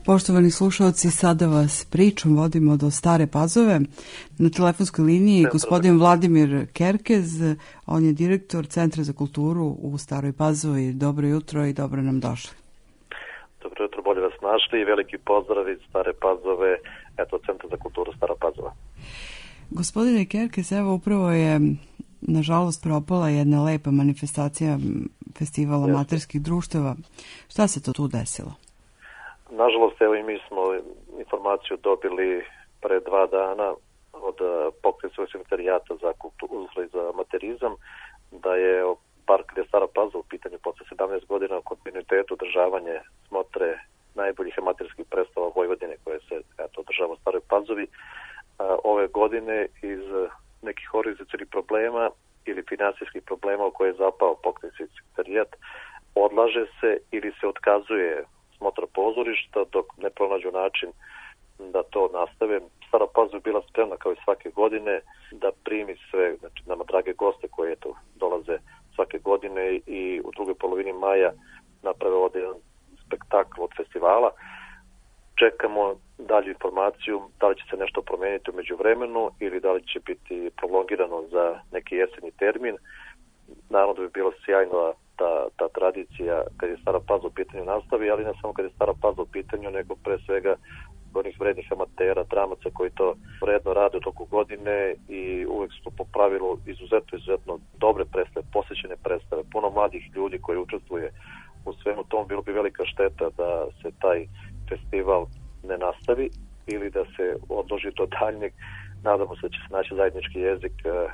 Speaker 3: Poštovani slušalci, sada vas pričom vodimo do Stare Pazove. Na telefonskoj liniji gospodin Vladimir Kerkez, on je direktor Centra za kulturu u Staroj Pazovi. Dobro jutro i dobro nam došli.
Speaker 1: Dobro jutro, bolje vas našli i veliki pozdrav iz Stare Pazove, eto Centra za kulturu Stara Pazova.
Speaker 3: Gospodine Kerkez, evo upravo je nažalost propala jedna lepa manifestacija festivala amaterskih društava. Šta se to tu desilo?
Speaker 1: Nažalost, evo i mi smo informaciju dobili pre 2 dana od pokrajinskog sekretarijata za kulturu i za amaterizam, da je park gde je Stara Pazova u pitanju posle 17 godina u kontinuitetu održavanje smotre najboljih amaterskih predstava Vojvodine koje se održava u Staroj Pazovi. Ove godine iz nekih organizacionih problema ili finansijskih problema u koje je zapao pokrajinski sekretarijat odlaže se ili se otkazuje smotra pozorišta dok ne pronađu način da to nastave. Stara Pazova je bila spremna kao i svake godine da primi sve, znači nama drage goste koje dolaze svake godine i u drugoj polovini maja naprave ovdje jedan spektakl od festivala. Čekamo dalju informaciju da li će se nešto promijeniti u međuvremenu ili da li će biti prolongirano za neki jesenji termin. Naravno da bi bilo sjajno ta tradicija kad je Stara Pazova u pitanju nastavi, ali ne samo kad je Stara Pazova u pitanju, nego pre svega onih vrednih amatera, dramaca koji to vredno rade u toku godine i uvek su po pravilu izuzetno dobre predstave, posvećene predstave, puno mladih ljudi koji učestvuje u svemu tom. Bilo bi velika šteta da se taj festival ne nastavi ili da se odloži do daljnjeg. Nadamo se da će se naći zajednički jezik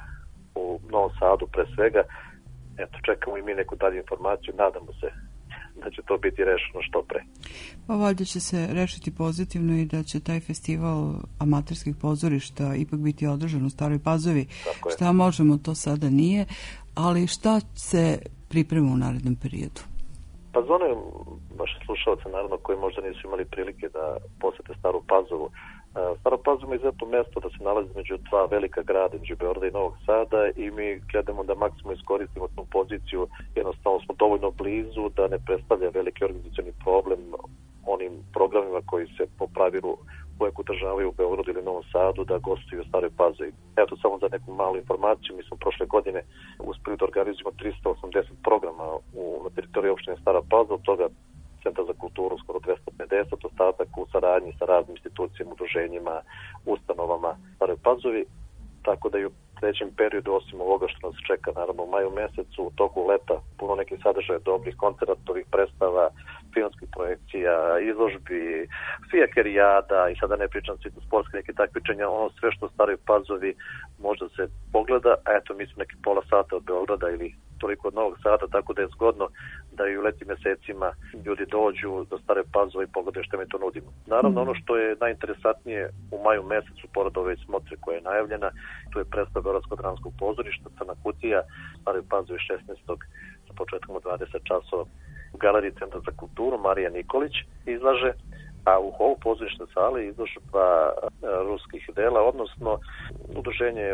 Speaker 1: u Novom Sadu pre svega. Eto, čekamo i mi neku dalju informaciju, nadamo se da će to biti rešeno što pre.
Speaker 3: Pa valjda će se rešiti pozitivno i da će taj festival amaterskih pozorišta ipak biti održan u Staroj Pazovi. Šta možemo, to sada nije, ali šta se priprema u narednom periodu?
Speaker 1: Pa za one vaše slušalce, naravno, koji možda nisu imali prilike da posete Staru Pazovu. Stara Pazova je izuzetno mesto da se nalazi među 2 velika grada, među Beograda i Novog Sada, i mi gledamo da maksimalno iskoristimo tu poziciju. Jednostavno smo dovoljno blizu da ne predstavlja veliki organizacioni problem onim programima koji se po pravilu uvek održavaju u Beogradu ili Novom Sadu, da gostuju u Staroj Pazovi. Eto, samo za neku malu informaciju, mi smo prošle godine uspeli da organizujemo 380 programa na teritoriji opštine Stara Pazova, od toga Centra za kulturu skoro 250, ostatak u saradnji sa raznim institucijama, udruženjima, ustanovama Staroj Pazovi, tako da i u trećem periodu, osim ovoga što nas čeka naravno u maju mesecu, u toku leta puno nekih sadržaja dobrih koncertovih predstava, filmskih projekcija, izložbi, fijakerijada i sada ne pričam svi sportske neke takmičenja, ono sve što u Staroj Pazovi možda se pogleda, a eto mi smo neki pola sata od Beograda ili toliko od Novog Sada, tako da je zgodno da i u letnim mesecima ljudi dođu do Stare Pazove i pogledaju što mi to nudimo. Naravno, ono što je najinteresantnije u maju mesecu, pored ove smotre koja je najavljena, tu je predstava Beogradskog dramskog pozorišta, Crna kutija, Stare Pazove 16. sa početkom od 20 časova u Galeriji Centra za kulturu Marija Nikolić izlaže, a u holu pozorišne sale izložba ruskih dela, odnosno udruženje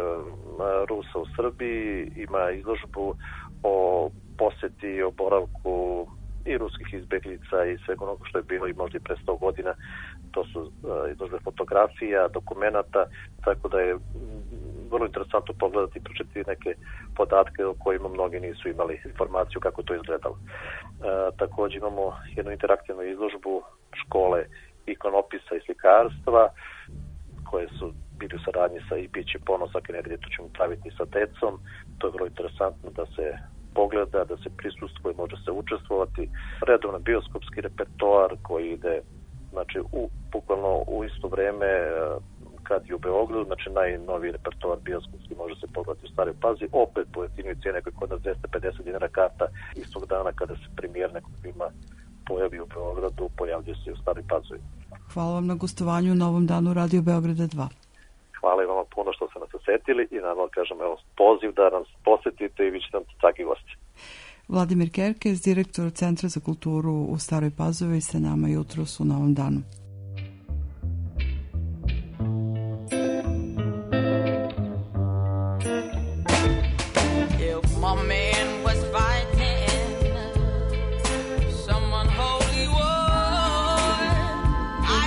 Speaker 1: Rusa u Srbiji ima izložbu o poseti i boravku i ruskih izbeglica i svega onoga što je bilo i možda i pre 100 godina. To su izložbe fotografija, dokumenata, tako da je vrlo interesantno pogledati i pročitati neke podatke o kojima mnogi nisu imali informaciju kako to izgledalo. Također imamo jednu interaktivnu izložbu škole ikonopisa i slikarstva koje su bili u saradnji sa i Biće ponos svake nedelje, to ćemo praviti sa decom. To je vrlo interesantno da se pogleda, da se prisustvuje, može se učestvovati. Redovan bioskopski repertoar koji ide znači bukvalno u isto vreme kad je u Beogradu, znači najnoviji repertoar bioskopski može se pogledati u Staroj Pazi, opet po jeftinijoj cijeni koji je kod nas 250 dinara karta istog dana kada se premijer nekog filma pojavi u Beogradu, pojavljuje se u Staroj Pazovi.
Speaker 3: Hvala vam na gostovanju u Novom danu Radio Beograda 2.
Speaker 1: Hvala i vama puno što ste nas osetili i naravno kažem poziv da nas posetite i vi ćete nam taki gosti.
Speaker 3: Vladimir Kerkez, direktor Centra za kulturu u Staroj Pazovi, sa nama jutros u Novom danu.
Speaker 6: Someone holy war,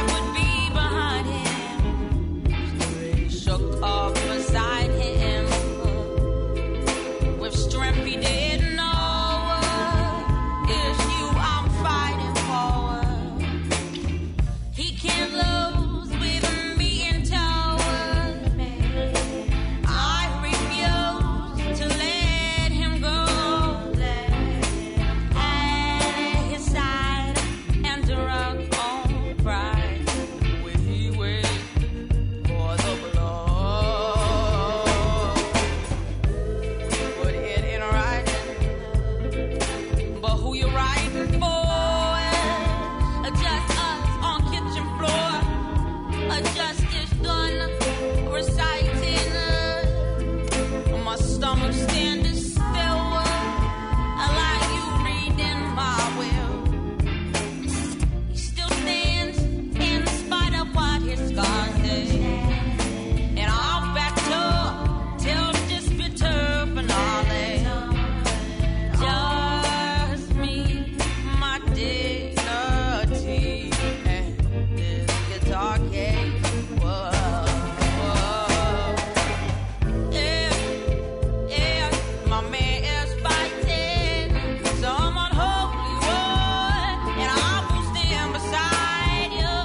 Speaker 6: reciting. My stomach standing still. I like you reading my will. He still stands in spite of what his scars did. And I'll back up till this bitter finale. Just me, my dignity, and this guitar case. Whoa, whoa. Yeah, my man is fighting some unholy war, and I will stand beside you.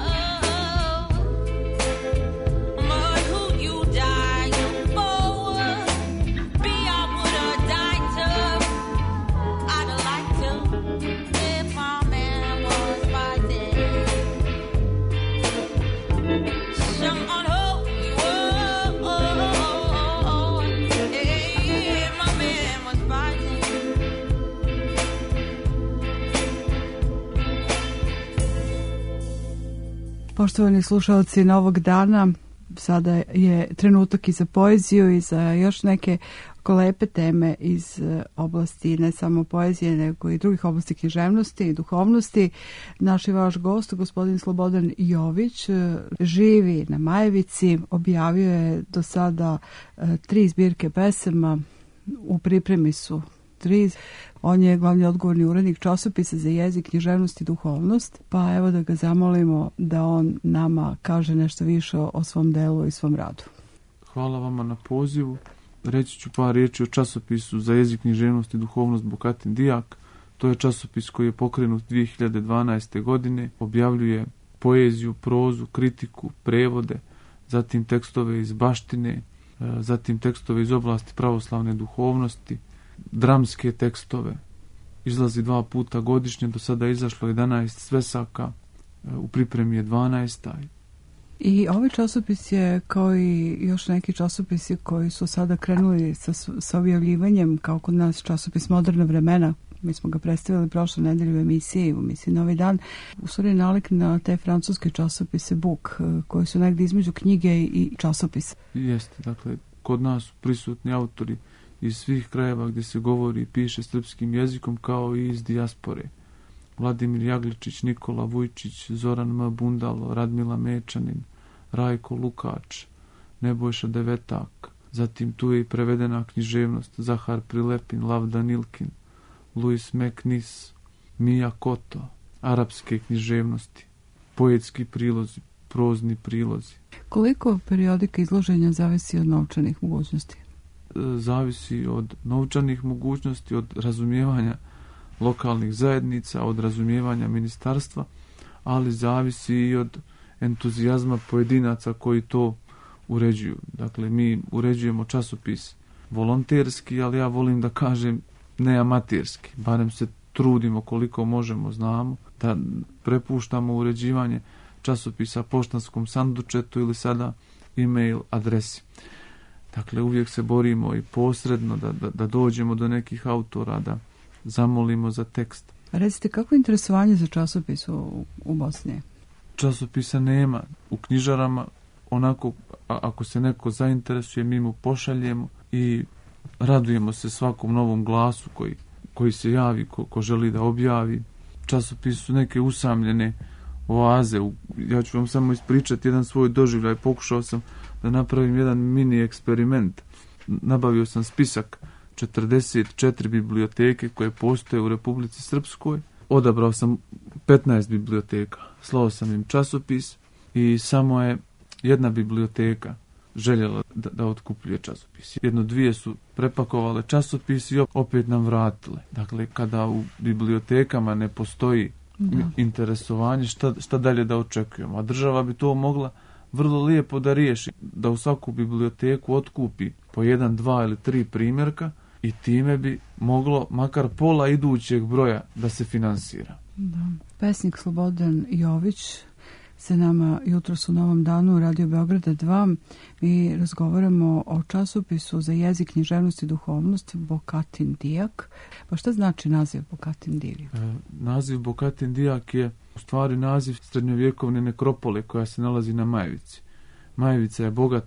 Speaker 6: But who you dying for? Be I would have died to. I'd have liked to if my man was fighting some unholy war. Yeah, my man was fighting.
Speaker 3: Poštovani slušalci Novog dana, sada je trenutak i za poeziju i za još neke lepe teme iz oblasti ne samo poezije, nego i drugih oblasti književnosti i duhovnosti. Naš i vaš gost, gospodin Slobodan Jović, živi na Majevici, objavio je do sada 3 zbirke pesama, u pripremi su 3. On je glavni odgovorni urednik časopisa za jezik, književnost i duhovnost, pa evo da ga zamolimo da on nama kaže nešto više o svom delu i svom radu.
Speaker 7: Hvala vama na pozivu. Reći ću par riječi o časopisu za jezik, književnost i duhovnost Bokatin Dijak. To je časopis koji je pokrenut 2012. godine. Objavljuje poeziju, prozu, kritiku, prevode, zatim tekstove iz baštine, zatim tekstove iz oblasti pravoslavne duhovnosti, dramske tekstove. Izlazi 2 puta godišnje, do sada je izašlo 11 svesaka, u pripremi je 12.
Speaker 3: I ovaj časopis je, kao i još neki časopisi koji su sada krenuli sa objavljivanjem, kao kod nas časopis Moderna vremena, mi smo ga predstavili prošle nedelje u emisiji Novi dan, u stvari nalik na te francuske časopise Buk, koji su negdje između knjige i časopisa.
Speaker 7: Jeste, dakle, kod nas su prisutni autori iz svih krajeva gdje se govori i piše srpskim jezikom, kao i iz dijaspore. Vladimir Jagličić, Nikola Vujčić, Zoran M. Bundalo, Radmila Mečanin, Rajko Lukač, Nebojša Devetak. Zatim tu je i prevedena književnost Zahar Prilepin, Lav Danilkin, Luis McNiss, Mija Koto, arapske književnosti, poetski prilozi, prozni prilozi.
Speaker 3: Koliko periodika izloženja zavisi od novčanih mogućnosti?
Speaker 7: Zavisi od novčanih mogućnosti, od razumijevanja lokalnih zajednica, od razumijevanja ministarstva, ali zavisi i od entuzijazma pojedinaca koji to uređuju. Dakle, mi uređujemo časopis volonterski, ali ja volim da kažem ne amaterski. Barem se trudimo koliko možemo, znamo, da prepuštamo uređivanje časopisa poštanskom sandučetu ili sada e-mail adresi. Dakle, uvijek se borimo i posredno da dođemo do nekih autora, da zamolimo za tekst.
Speaker 3: Recite, kako je interesovanje za časopis u Bosni?
Speaker 7: Časopisa nema u knjižarama, onako ako se neko zainteresuje, mi mu pošaljemo i radujemo se svakom novom glasu koji se javi, ko želi da objavi. Časopis su neke usamljene oaze. Ja ću vam samo ispričati jedan svoj doživljaj. Pokušao sam da napravim jedan mini eksperiment. Nabavio sam spisak 44 biblioteke koje postoje u Republici Srpskoj. Odabrao sam 15 biblioteka. Slao sam im časopis i samo je jedna biblioteka željela da otkupljuje časopis. 1-2 su prepakovale časopis i opet nam vratile. Dakle, kada u bibliotekama ne postoji interesovanje, šta dalje da očekujemo? A država bi to mogla vrlo lijepo da riješi, da u svaku biblioteku otkupi po 1, 2 ili 3 primjerka i time bi moglo makar pola idućeg broja da se finansira.
Speaker 3: Da. Pesnik Slobodan Jović se nama jutros u Novom danu u Radio Beograda 2. Mi razgovaramo o časopisu za jezik, književnost i duhovnost Bokatin Dijak. Pa šta znači naziv Bokatin Dijak?
Speaker 7: Naziv Bokatin Dijak je u stvari naziv srednjovjekovne nekropole koja se nalazi na Majevici. Majevica je bogata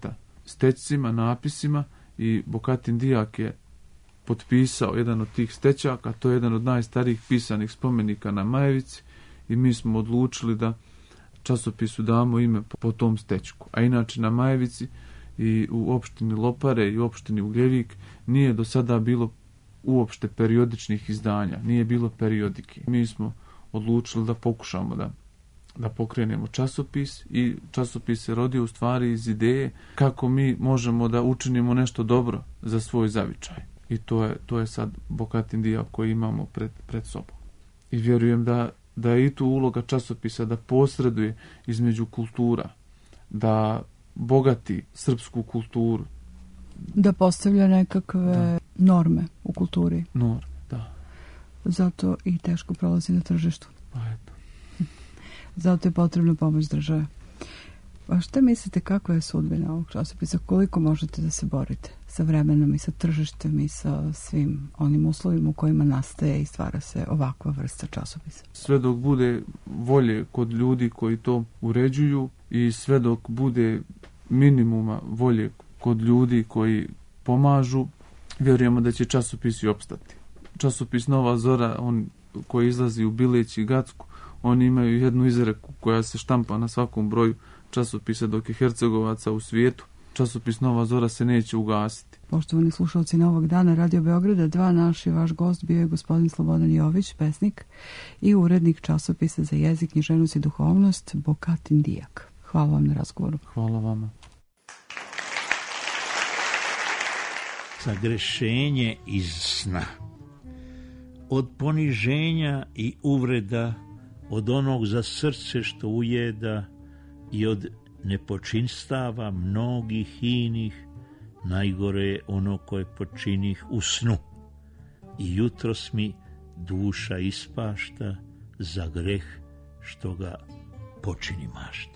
Speaker 7: stečcima, napisima i Bokatin Dijak je potpisao jedan od tih stečaka, to je jedan od najstarijih pisanih spomenika na Majevici i mi smo odlučili da časopisu damo ime po tom stečku. A inače na Majevici i u opštini Lopare i u opštini Ugljevik nije do sada bilo uopšte periodičnih izdanja, nije bilo periodike. Mi smo odlučili da pokušamo da pokrenemo časopis i časopis se rodio u stvari iz ideje kako mi možemo da učinimo nešto dobro za svoj zavičaj. I to je sad Bokatin Dijak koji imamo pred sobom. I vjerujem da je i tu uloga časopisa da posreduje između kultura, da bogati srpsku kulturu.
Speaker 3: Da postavlja nekakve norme u kulturi.
Speaker 7: Norme, da.
Speaker 3: Zato i teško prolazi na tržištu.
Speaker 7: Pa eto.
Speaker 3: Zato je potrebna pomoć države. A šta mislite, kakva je sudbina ovog časopisa? Koliko možete da se borite sa vremenom i sa tržištem i sa svim onim uslovima u kojima nastaje i stvara se ovakva vrsta časopisa?
Speaker 7: Sve dok bude volje kod ljudi koji to uređuju i sve dok bude minimuma volje kod ljudi koji pomažu, vjerujemo da će časopisi opstati. Časopis Nova Zora, on koji izlazi u Bileć i Gacku, oni imaju jednu izreku koja se štampa na svakom broju časopisa, dok je Hercegovaca u svijetu. Časopis Nova Zora se neće ugasiti.
Speaker 3: Poštovani slušalci Novog dana Radio Beograda, 2 naši, vaš gost bio je gospodin Slobodan Jović, pesnik i urednik časopisa za jezik, književnost i duhovnost Bokatin Dijak. Hvala vam na razgovoru.
Speaker 7: Hvala vama.
Speaker 8: Sagrešenje iz sna. Od poniženja i uvreda, od onog za srce što ujeda i od nepočinstava mnogih inih, najgore je ono koje počinih u snu. I jutros mi duša ispašta za greh što ga počini mašta.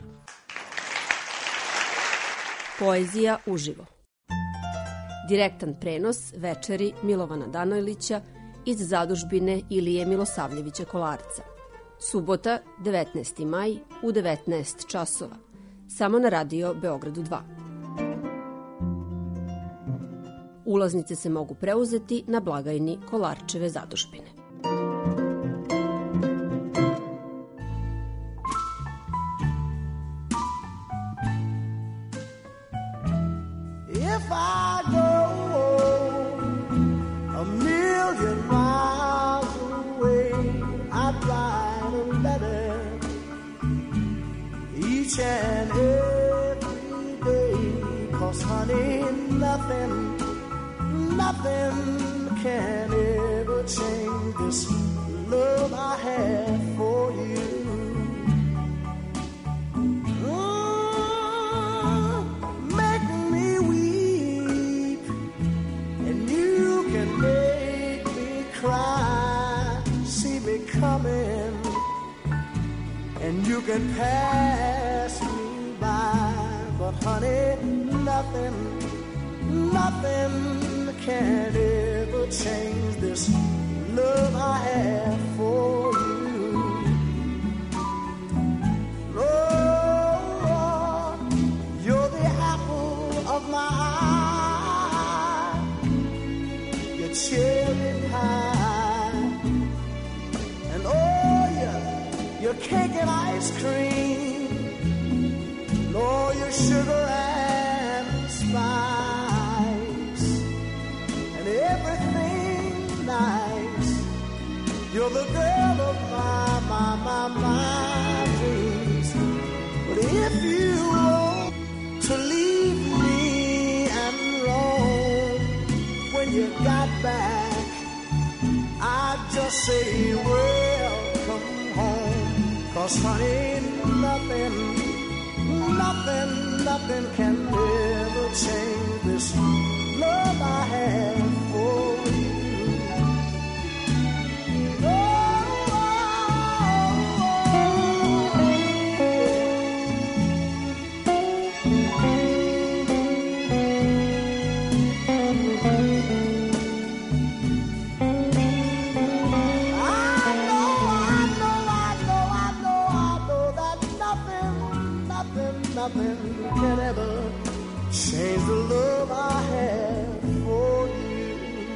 Speaker 9: Poezija uživo. Direktan prenos večeri Milovana Danojlića iz zadužbine Ilije Milosavljevića Kolarca. Subota, 19. maj u 19 časova. Samo na Radio Beogradu 2. Ulaznice se mogu preuzeti na blagajni Kolarčeve zadužbine.
Speaker 12: If I go a million miles away, I'd write a letter each and every day. 'Cause honey, nothing can ever change this love I have for you. Make me weep, and you can make me cry. See me coming, and you can pass me by. But honey, nothing can ever change this love I have for you. Lord, you're the apple of my eye, your cherry pie, and your cake and ice cream, Lord, your sugar and spice, and everything nice. You're the girl of my dreams. But if you want to leave me and roam, when you got back, I'd just say welcome home. 'Cause honey, nothing can ever change this love I have for you. Nothing can ever change the love I have for you.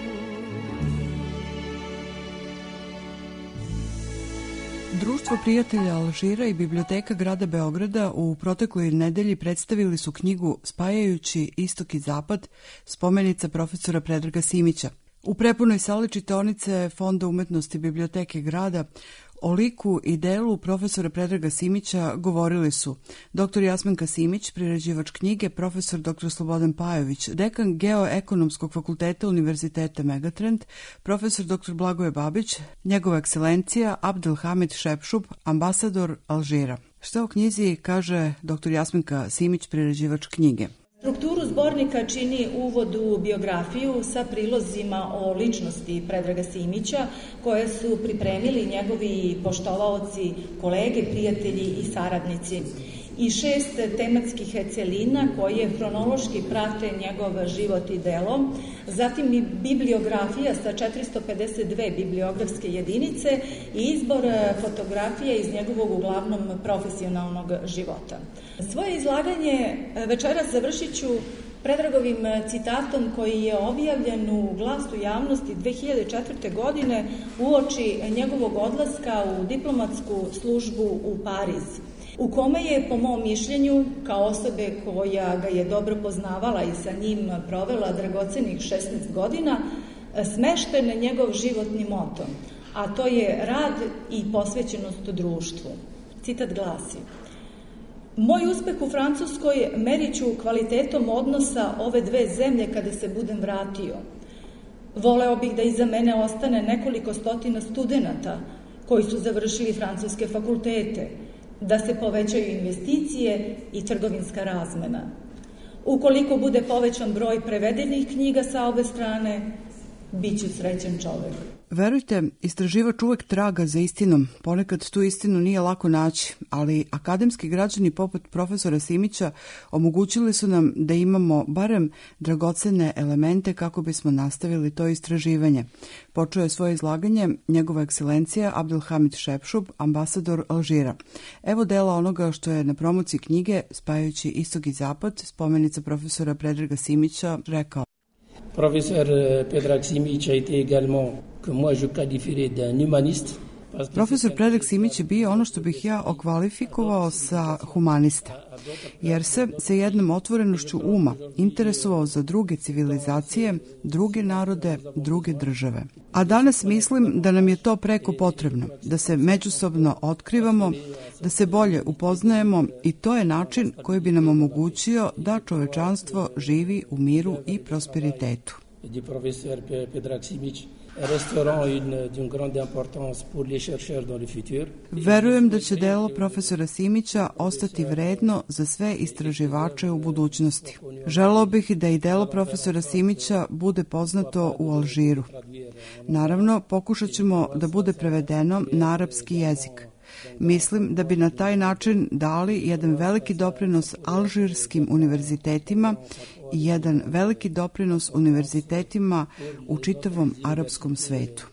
Speaker 3: Društvo prijatelja Alžira i Biblioteka grada Beograda u protekloj nedelji predstavili su knjigu Spajajući istok i zapad, spomenica profesora Predraga Simića. U prepunoj sali čitaonice Fonda umetnosti Biblioteke grada o liku i delu profesora Predraga Simića govorili su dr. Jasmenka Simić, priređivač knjige, profesor dr. Slobodan Pajović, dekan Geoekonomskog fakulteta Univerziteta Megatrend, profesor dr. Blagoje Babić, njegova ekscelencija Abdelhamid Šepšub, ambasador Alžira. Šta o knjizi kaže dr. Jasmenka Simić, priređivač knjige?
Speaker 10: Strukturu zbornika čini uvod u biografiju sa prilozima o ličnosti Predraga Simića koje su pripremili njegovi poštovaoci, kolege, prijatelji i saradnici i 6 tematskih celina koje hronološki prate njegov život i delo, zatim i bibliografija sa 452 bibliografske jedinice i izbor fotografija iz njegovog uglavnom profesionalnog života. Svoje izlaganje večeras završit ću Predragovim citatom koji je objavljen u Glasu javnosti 2004. godine uoči njegovog odlaska u diplomatsku službu u Pariz, u kome je, po mom mišljenju, kao osobe koja ga je dobro poznavala i sa njim provela dragocenih 16 godina, smešten njegov životni moto, a to je rad i posvećenost društvu. Citat glasi: moj uspeh u Francuskoj merit ću kvalitetom odnosa ove dve zemlje kada se budem vratio. Voleo bih da iza mene ostane nekoliko stotina studenata koji su završili francuske fakultete, da se povećaju investicije i trgovinska razmena. Ukoliko bude povećan broj prevedenih knjiga sa obe strane, bit ću srećan čovek.
Speaker 3: Verujte, istraživač uvek traga za istinom. Ponekad tu istinu nije lako naći, ali akademski građani poput profesora Simića omogućili su nam da imamo barem dragocene elemente kako bismo nastavili to istraživanje. Počeo je svoje izlaganje njegova ekscelencija Abdelhamid Šepšub, ambasador Alžira. Evo dela onoga što je na promociji knjige Spajajući istok i zapad, spomenica profesora Predraga Simića, rekao.
Speaker 11: Professeur Predrag Simić a été également, que moi je qualifierais d'un humaniste.
Speaker 3: Profesor Predrag Simić je bio ono što bih ja okvalifikovao sa humanista, jer se sa jednom otvorenošću uma interesovao za druge civilizacije, druge narode, druge države. A danas mislim da nam je to preko potrebno, da se međusobno otkrivamo, da se bolje upoznajemo i to je način koji bi nam omogućio da čovečanstvo živi u miru i prosperitetu. Verujem da će delo profesora Simića ostati vredno za sve istraživače u budućnosti. Želeo bih da i delo profesora Simića bude poznato u Alžiru. Naravno, pokušat ćemo da bude prevedeno na arapski jezik. Mislim da bi na taj način dali jedan veliki doprinos alžirskim univerzitetima i jedan veliki doprinos univerzitetima u čitavom arapskom svetu.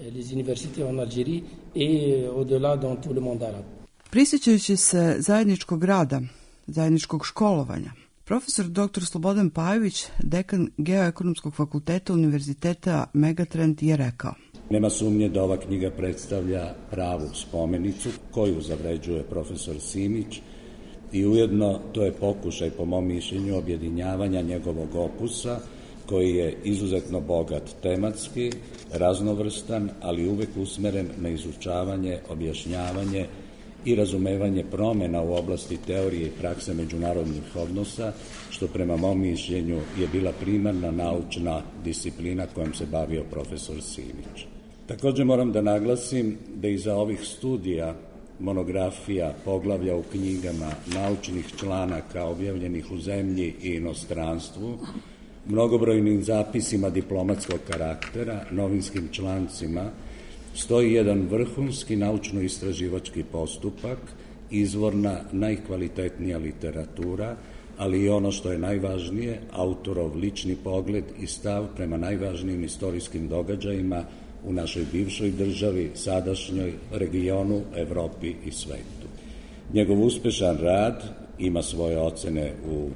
Speaker 3: Prisjećajući se zajedničkog rada, zajedničkog školovanja, profesor dr. Slobodan Pajović, dekan Geoekonomskog fakulteta Univerziteta Megatrend, je rekao:
Speaker 13: nema sumnje da ova knjiga predstavlja pravu spomenicu koju zavređuje profesor Simić i ujedno to je pokušaj, po mom mišljenju, objedinjavanja njegovog opusa koji je izuzetno bogat tematski, raznovrstan, ali uvek usmeren na izučavanje, objašnjavanje i razumevanje promena u oblasti teorije i prakse međunarodnih odnosa, što prema mom mišljenju je bila primarna naučna disciplina kojom se bavio profesor Simić. Također moram da naglasim da iza ovih studija, monografija, poglavlja u knjigama, naučnih članaka objavljenih u zemlji i inostranstvu, mnogobrojnim zapisima diplomatskog karaktera, novinskim člancima, stoji jedan vrhunski naučno-istraživački postupak, izvorna, najkvalitetnija literatura, ali i ono što je najvažnije, autorov lični pogled i stav prema najvažnijim istorijskim događajima u našoj bivšoj državi, sadašnjoj, regionu, Evropi i svetu. Njegov uspešan rad ima svoje ocene u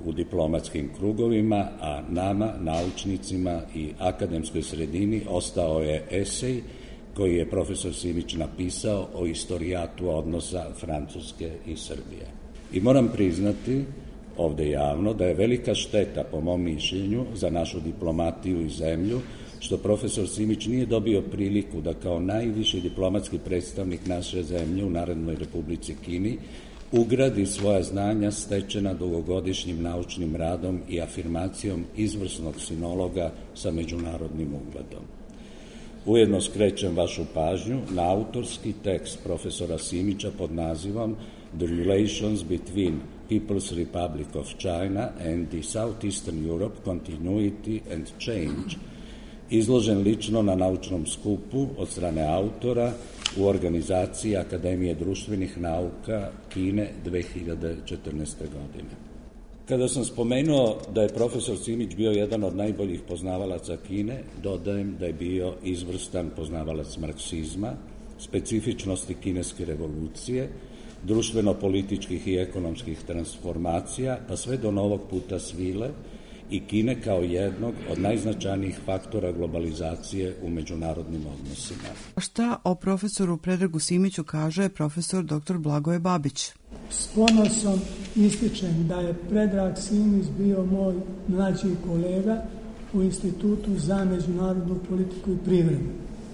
Speaker 13: u diplomatskim krugovima, a nama, naučnicima i akademskoj sredini, ostao je esej koji je profesor Simić napisao o istorijatu odnosa Francuske i Srbije. I moram priznati ovde javno da je velika šteta, po mom mišljenju, za našu diplomatiju i zemlju, što profesor Simić nije dobio priliku da kao najviši diplomatski predstavnik naše zemlje u Narodnoj Republici Kini ugradi svoja znanja stečena dugogodišnjim naučnim radom i afirmacijom izvrsnog sinologa sa međunarodnim ugledom. Ujedno skrećem vašu pažnju na autorski tekst profesora Simića pod nazivom The Relations Between People's Republic of China and the Southeastern Europe Continuity and Change, izložen lično na naučnom skupu od strane autora u organizaciji Akademije društvenih nauka Kine 2014. godine. Kada sam spomenuo da je profesor Simić bio jedan od najboljih poznavalaca Kine, dodajem da je bio izvrstan poznavalac marksizma, specifičnosti kineske revolucije, društveno-političkih i ekonomskih transformacija, pa sve do novog puta svile i Kine kao jednog od najznačajnijih faktora globalizacije u međunarodnim odnosima.
Speaker 3: Šta o profesoru Predragu Simiću kaže profesor dr. Blagoje Babić?
Speaker 14: S ponosom ističem da je Predrag Simić bio moj mlađi kolega u Institutu za međunarodnu politiku i privredu.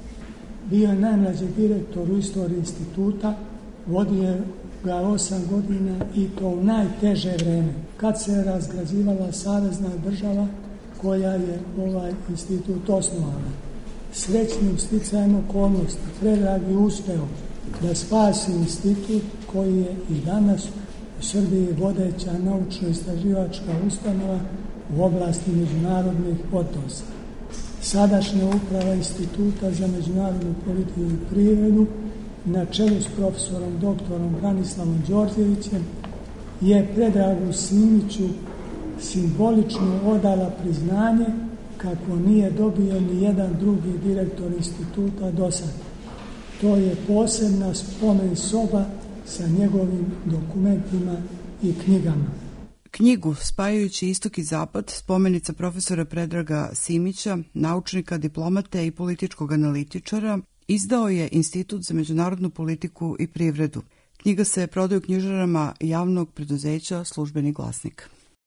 Speaker 14: Bio je najmlađi direktor u istoriji instituta, vodio ga 8 godina i to u najteže vreme, kad se razgrađivala savezna država koja je ovaj institut osnovala. Srećnim sticajem okolnosti Predrag je uspeo da spasi institut koji je i danas u Srbiji vodeća naučno-istraživačka ustanova u oblasti međunarodnih odnosa. Sadašnja uprava Instituta za međunarodnu politiku i privredu na čelu s profesorom doktorom Branislavom Đorđevićem je Predragu Simiću simbolično odala priznanje kako nije dobio ni jedan drugi direktor instituta do sada. To je posebna spomen soba sa njegovim dokumentima i knjigama.
Speaker 3: Knjigu Spajajući istok i zapad, spomenica profesora Predraga Simića, naučnika, diplomate i političkog analitičara, izdao je Institut za međunarodnu politiku i privredu. Knjiga se prodaje u knjižarama javnog preduzeća Službeni glasnik.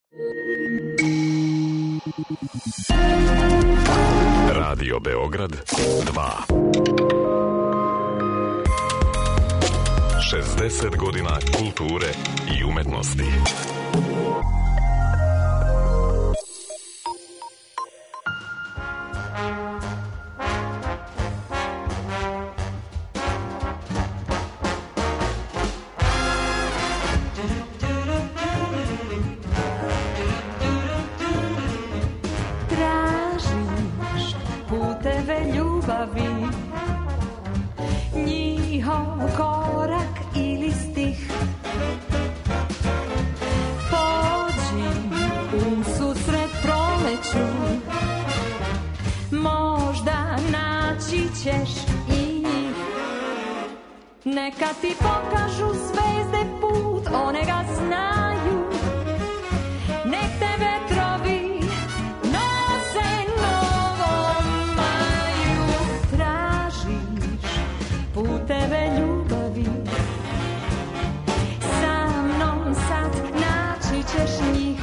Speaker 2: Radio Beograd 2. 60 godina kulture i umetnosti.
Speaker 15: Tražiš puteve ljubavi, njihov korak ili stih. Pođi u susret proleću, možda naći ćeš i njih. Neka ti pokažu zvezde put, one ga znaju. Nek te vetrovi nose novom maju. Tražiš puteve ljubavi, sa mnom sad naći ćeš njih.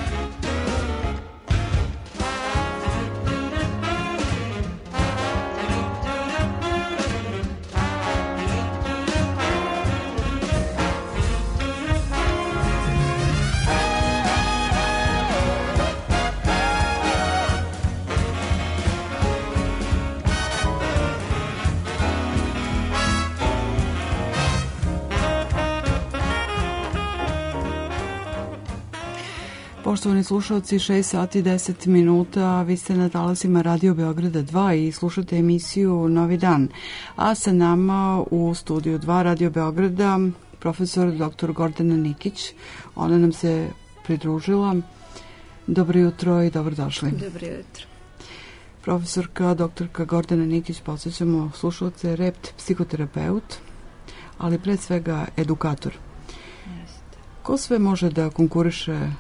Speaker 3: Poštovani slušalci, 6 sati 10 minuta, vi ste na talasima Radio Beograda 2 i slušate emisiju Novi dan. A sa nama u studiju 2 Radio Beograda profesor dr. Gordana Nikić. Ona nam se pridružila. Dobro jutro i dobrodošli.
Speaker 9: Dobro jutro.
Speaker 3: Profesorka doktorka Gordana Nikić, podsjećamo slušalce, rept psihoterapeut, ali pre svega edukator. Ko sve može da konkuriše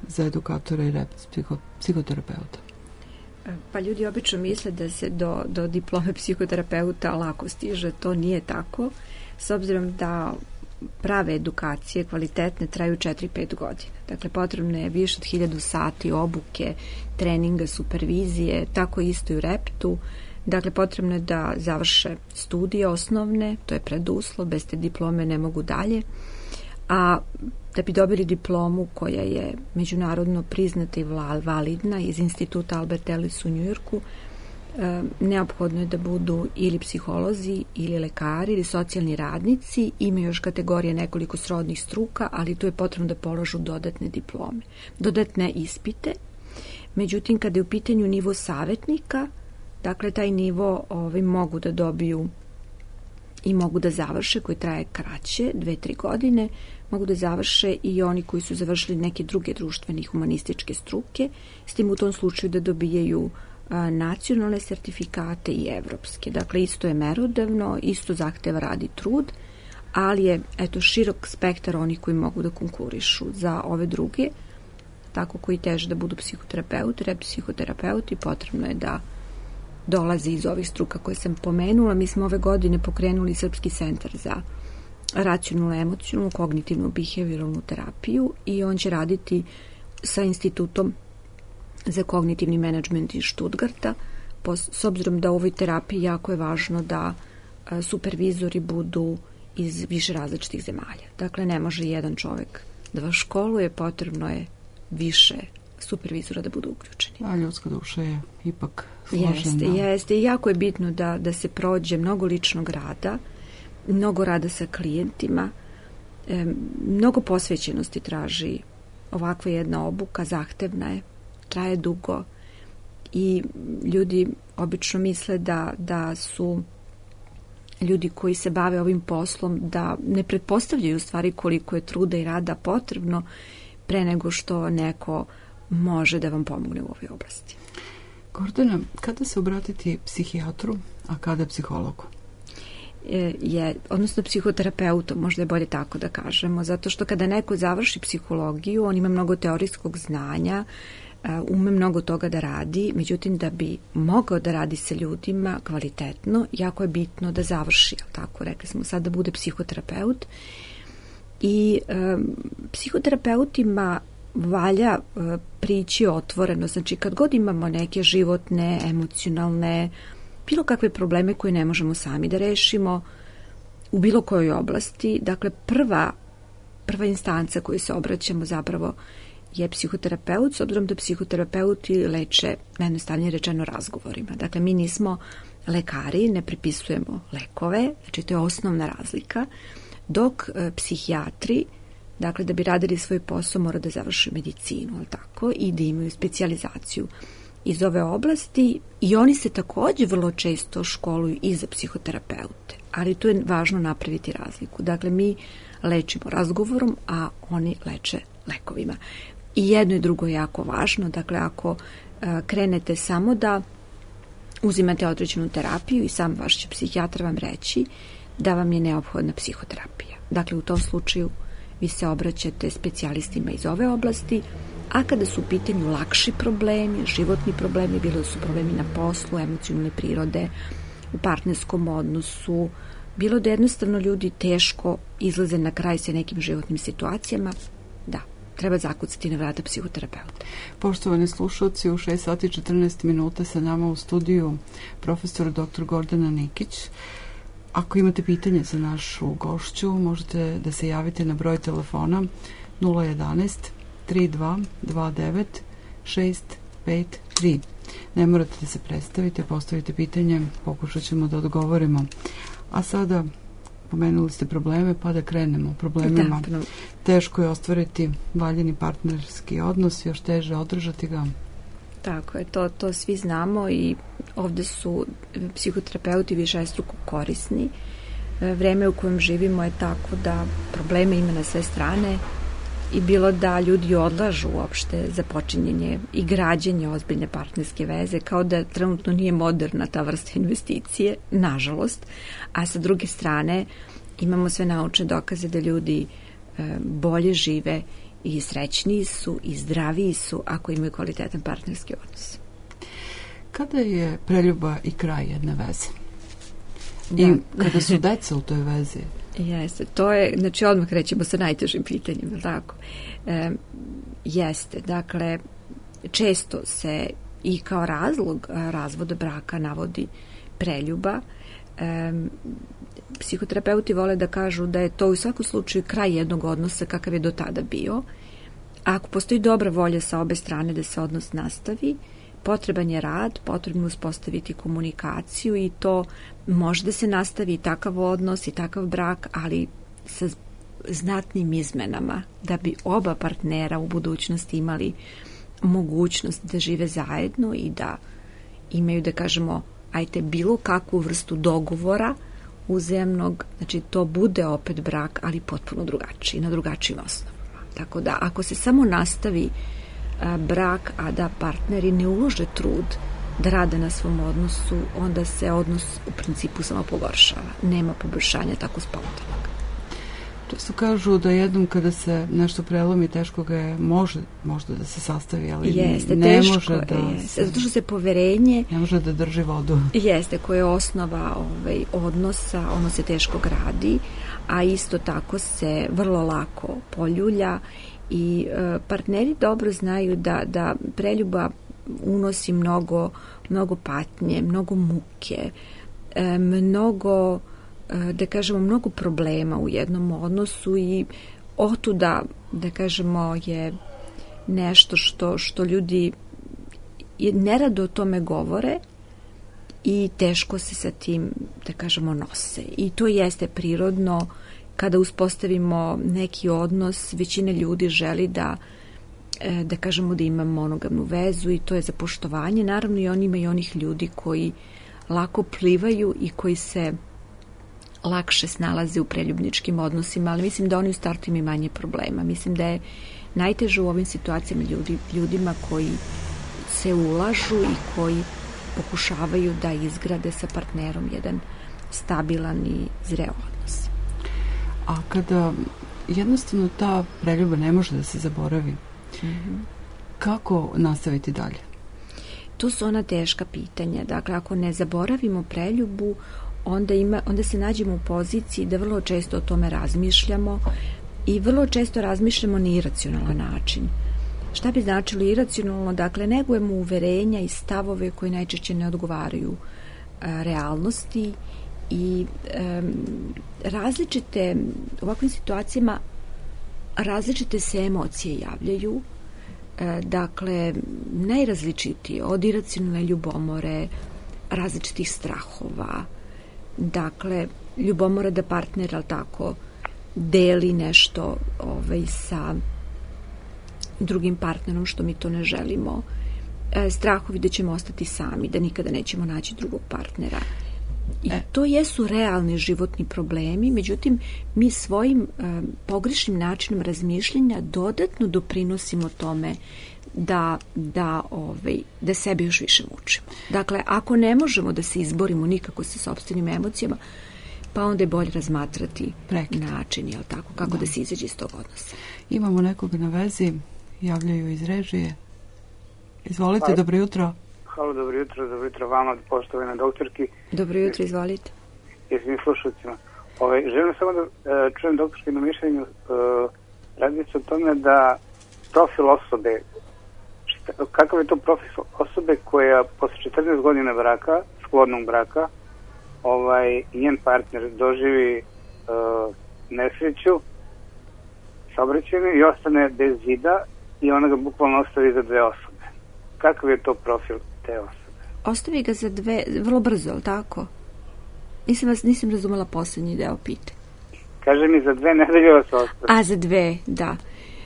Speaker 3: za edukatora i psihoterapeuta?
Speaker 16: Pa ljudi obično misle da se do diplome psihoterapeuta lako stiže, to nije tako, s obzirom da prave edukacije, kvalitetne, traju 4-5 godina. Dakle, potrebno je više od 1000 sati obuke, treninga, supervizije, tako isto i u REPT-u. Dakle, potrebno je da završe studije osnovne, to je preduslov, bez te diplome ne mogu dalje, a da bi dobili diplomu koja je međunarodno priznata i validna iz instituta Albert Ellis u Njujorku, neophodno je da budu ili psiholozi, ili lekari, ili socijalni radnici. Ima još kategorije nekoliko srodnih struka, ali tu je potrebno da polažu dodatne diplome, dodatne ispite. Međutim, kada je u pitanju nivo savjetnika, dakle, taj nivo mogu da dobiju i mogu da završe, koji traje kraće, 2-3 godine, mogu da završe i oni koji su završili neke druge društvene i humanističke struke, s tim u tom slučaju da dobijaju nacionalne sertifikate i evropske. Dakle, isto je merodavno, isto zahteva rad i trud, ali je širok spektar onih koji mogu da konkurišu za ove druge, tako koji teže da budu psihoterapeuti, psihoterapeuti, potrebno je da dolazi iz ovih struka koje sam pomenula. Mi smo ove godine pokrenuli Srpski centar za racionalnu, emocionalnu, kognitivnu, behavioralnu terapiju i on će raditi sa institutom za kognitivni menadžment iz Stuttgarta, s obzirom da u ovoj terapiji jako je važno da supervizori budu iz više različitih zemalja. Dakle, ne može jedan čovjek da vas školuje, potrebno je više supervizora da budu uključeni.
Speaker 3: A ljudska duša je ipak složena.
Speaker 16: Jeste. I jako je bitno da se prođe mnogo ličnog rada, mnogo rada sa klijentima, mnogo posvećenosti traži ovakva jedna obuka, zahtevna je, traje dugo i ljudi obično misle da su ljudi koji se bave ovim poslom da ne pretpostavljaju u stvari koliko je truda i rada potrebno pre nego što neko može da vam pomogne u ovoj oblasti.
Speaker 3: Gordana, kada se obratiti psihijatru, a kada psihologu?
Speaker 16: Odnosno psihoterapeutom, možda je bolje tako da kažemo, zato što kada neko završi psihologiju, on ima mnogo teorijskog znanja, ume mnogo toga da radi, međutim da bi mogao da radi sa ljudima kvalitetno, jako je bitno da završi, tako rekli smo sad, da bude psihoterapeut. I psihoterapeutima valja prići otvoreno, znači kad god imamo neke životne, emocionalne, bilo kakve probleme koje ne možemo sami da rešimo u bilo kojoj oblasti, dakle prva instanca koju se obraćamo zapravo je psihoterapeut, s obzirom da psihoterapeuti leče, najjednostavnije rečeno, razgovorima. Dakle, mi nismo lekari, ne pripisujemo lekove, znači to je osnovna razlika, dok psihijatri, dakle, da bi radili svoj posao, mora da završi medicinu, ali tako, i da imaju specijalizaciju iz ove oblasti i oni se također vrlo često školuju i za psihoterapeute, ali tu je važno napraviti razliku. Dakle, mi lečimo razgovorom, a oni leče lekovima. I jedno i drugo je jako važno, dakle, ako krenete samo da uzimate određenu terapiju i sam vaš će psihijatar vam reći da vam je neophodna psihoterapija. Dakle, u tom slučaju vi se obraćate specijalistima iz ove oblasti, a kada su u pitanju lakši problemi, životni problemi, bilo su problemi na poslu, emocionalne prirode, u partnerskom odnosu, bilo da jednostavno ljudi teško izlaze na kraj sa nekim životnim situacijama, da, treba zakucati na vrata psihoterapeuta.
Speaker 3: Poštovani slušalci, u 6 sati 14 minuta sa nama u studiju profesor dr. Gordana Nikić. Ako imate pitanje za našu gošću, možete da se javite na broj telefona 011 3229 653. Ne morate da se predstavite, postavite pitanje, pokušat ćemo da odgovorimo. A sada pomenuli ste probleme, pa da krenemo problemima. Teško je ostvariti valjani partnerski odnos, još teže održati ga.
Speaker 16: Tako je, to svi znamo i ovdje su psihoterapeuti višestruko korisni. Vreme u kojem živimo je tako da probleme ima na sve strane i bilo da ljudi odlažu uopšte za počinjenje i građenje ozbiljne partnerske veze, kao da trenutno nije moderna ta vrsta investicije, nažalost, a sa druge strane imamo sve naučne dokaze da ljudi bolje žive i srećniji su i zdraviji su ako imaju kvalitetan partnerski odnos.
Speaker 3: Kada je preljuba i kraj jedne veze?
Speaker 16: Da.
Speaker 3: I kada su deca u toj vezi?
Speaker 16: Jeste, to je, znači odmah krećemo sa najtežim pitanjima, tako. Jeste, dakle, često se i kao razlog razvoda braka navodi preljuba. Psihoterapeuti vole da kažu da je to u svakom slučaju kraj jednog odnosa kakav je do tada bio. A ako postoji dobra volja sa obe strane da se odnos nastavi, potreban je rad, potrebno je uspostaviti komunikaciju i to može da se nastavi i takav odnos i takav brak, ali sa znatnim izmenama da bi oba partnera u budućnosti imali mogućnost da žive zajedno i da imaju, da kažemo, ajte bilo kakvu vrstu dogovora uzemnog, znači to bude opet brak, ali potpuno drugačiji, na drugačijim osnovama. Tako da ako se samo nastavi brak, a da partneri ne ulože trud da rade na svom odnosu, onda se odnos u principu samo pogoršava. Nema poboljšanja tako spontanog.
Speaker 3: Često kažu da jednom kada se nešto prelomi, teško ga je možda da se sastavi, ali
Speaker 16: jeste,
Speaker 3: ne
Speaker 16: teško,
Speaker 3: može da
Speaker 16: jeste, zato što se poverenje
Speaker 3: ne može da drži vodu.
Speaker 16: Jeste, koje je osnova odnosa, ono se teško gradi, a isto tako se vrlo lako poljulja i partneri dobro znaju da preljuba unosi mnogo patnje, mnogo muke, mnogo, da kažemo, mnogo problema u jednom odnosu i otuda, da kažemo, je nešto što ljudi nerado o tome govore i teško se sa tim, da kažemo, nose. I to jeste prirodno. Kada uspostavimo neki odnos, većina ljudi želi da kažemo da ima monogamnu vezu i to je za poštovanje. Naravno i ima i onih ljudi koji lako plivaju i koji se lakše snalaze u preljubničkim odnosima, ali mislim da oni u startu imaju manje problema. Mislim da je najteže u ovim situacijama ljudima koji se ulažu i koji pokušavaju da izgrade sa partnerom jedan stabilan i zreo odnos.
Speaker 3: A kada jednostavno ta preljuba ne može da se zaboravi, kako nastaviti dalje?
Speaker 16: To su ona teška pitanja. Dakle, ako ne zaboravimo preljubu, onda se nađemo u poziciji da vrlo često o tome razmišljamo i vrlo često razmišljamo na iracionalan način. Šta bi značilo iracionalno? Dakle, negujemo uverenja i stavove koji najčešće ne odgovaraju realnosti i različite, u ovakvim situacijama različite se emocije javljaju, dakle, najrazličitije, od iracionalne ljubomore, različitih strahova, dakle, ljubomora da partner, ali tako, deli nešto sa drugim partnerom, što mi to ne želimo, strahovi da ćemo ostati sami, da nikada nećemo naći drugog partnera. I to jesu realni životni problemi, međutim, mi svojim pogrešnim načinom razmišljanja dodatno doprinosimo tome da sebe još više mučimo. Dakle, ako ne možemo da se izborimo nikako sa sopstvenim emocijama, pa onda je bolje razmatrati način, jel tako, kako da se izađe iz tog odnosa.
Speaker 3: Imamo nekoga na vezi, javljaju iz režije. Izvolite, dobro jutro.
Speaker 17: Halo, dobro jutro vama, poštovana doktorki.
Speaker 16: Dobro jutro, izvolite.
Speaker 17: I svim slušalcima. Želim samo da čujem doktorskino mišljenju. Radi se o tome da profil osobe, kakav je to profil osobe koja posle 14 godina braka, sklodnog braka, njen partner doživi nesreću, saobraćajnu i ostane bez zida i ona ga bukvalno ostavi za dve osobe. Kakav je to profil te osobe?
Speaker 16: Ostavi ga za dve, vrlo brzo, ali tako? Nisam razumela posljednji deo pitanja.
Speaker 17: Kaže mi za 2 nedelje vas ostavi.
Speaker 16: A, za 2, da.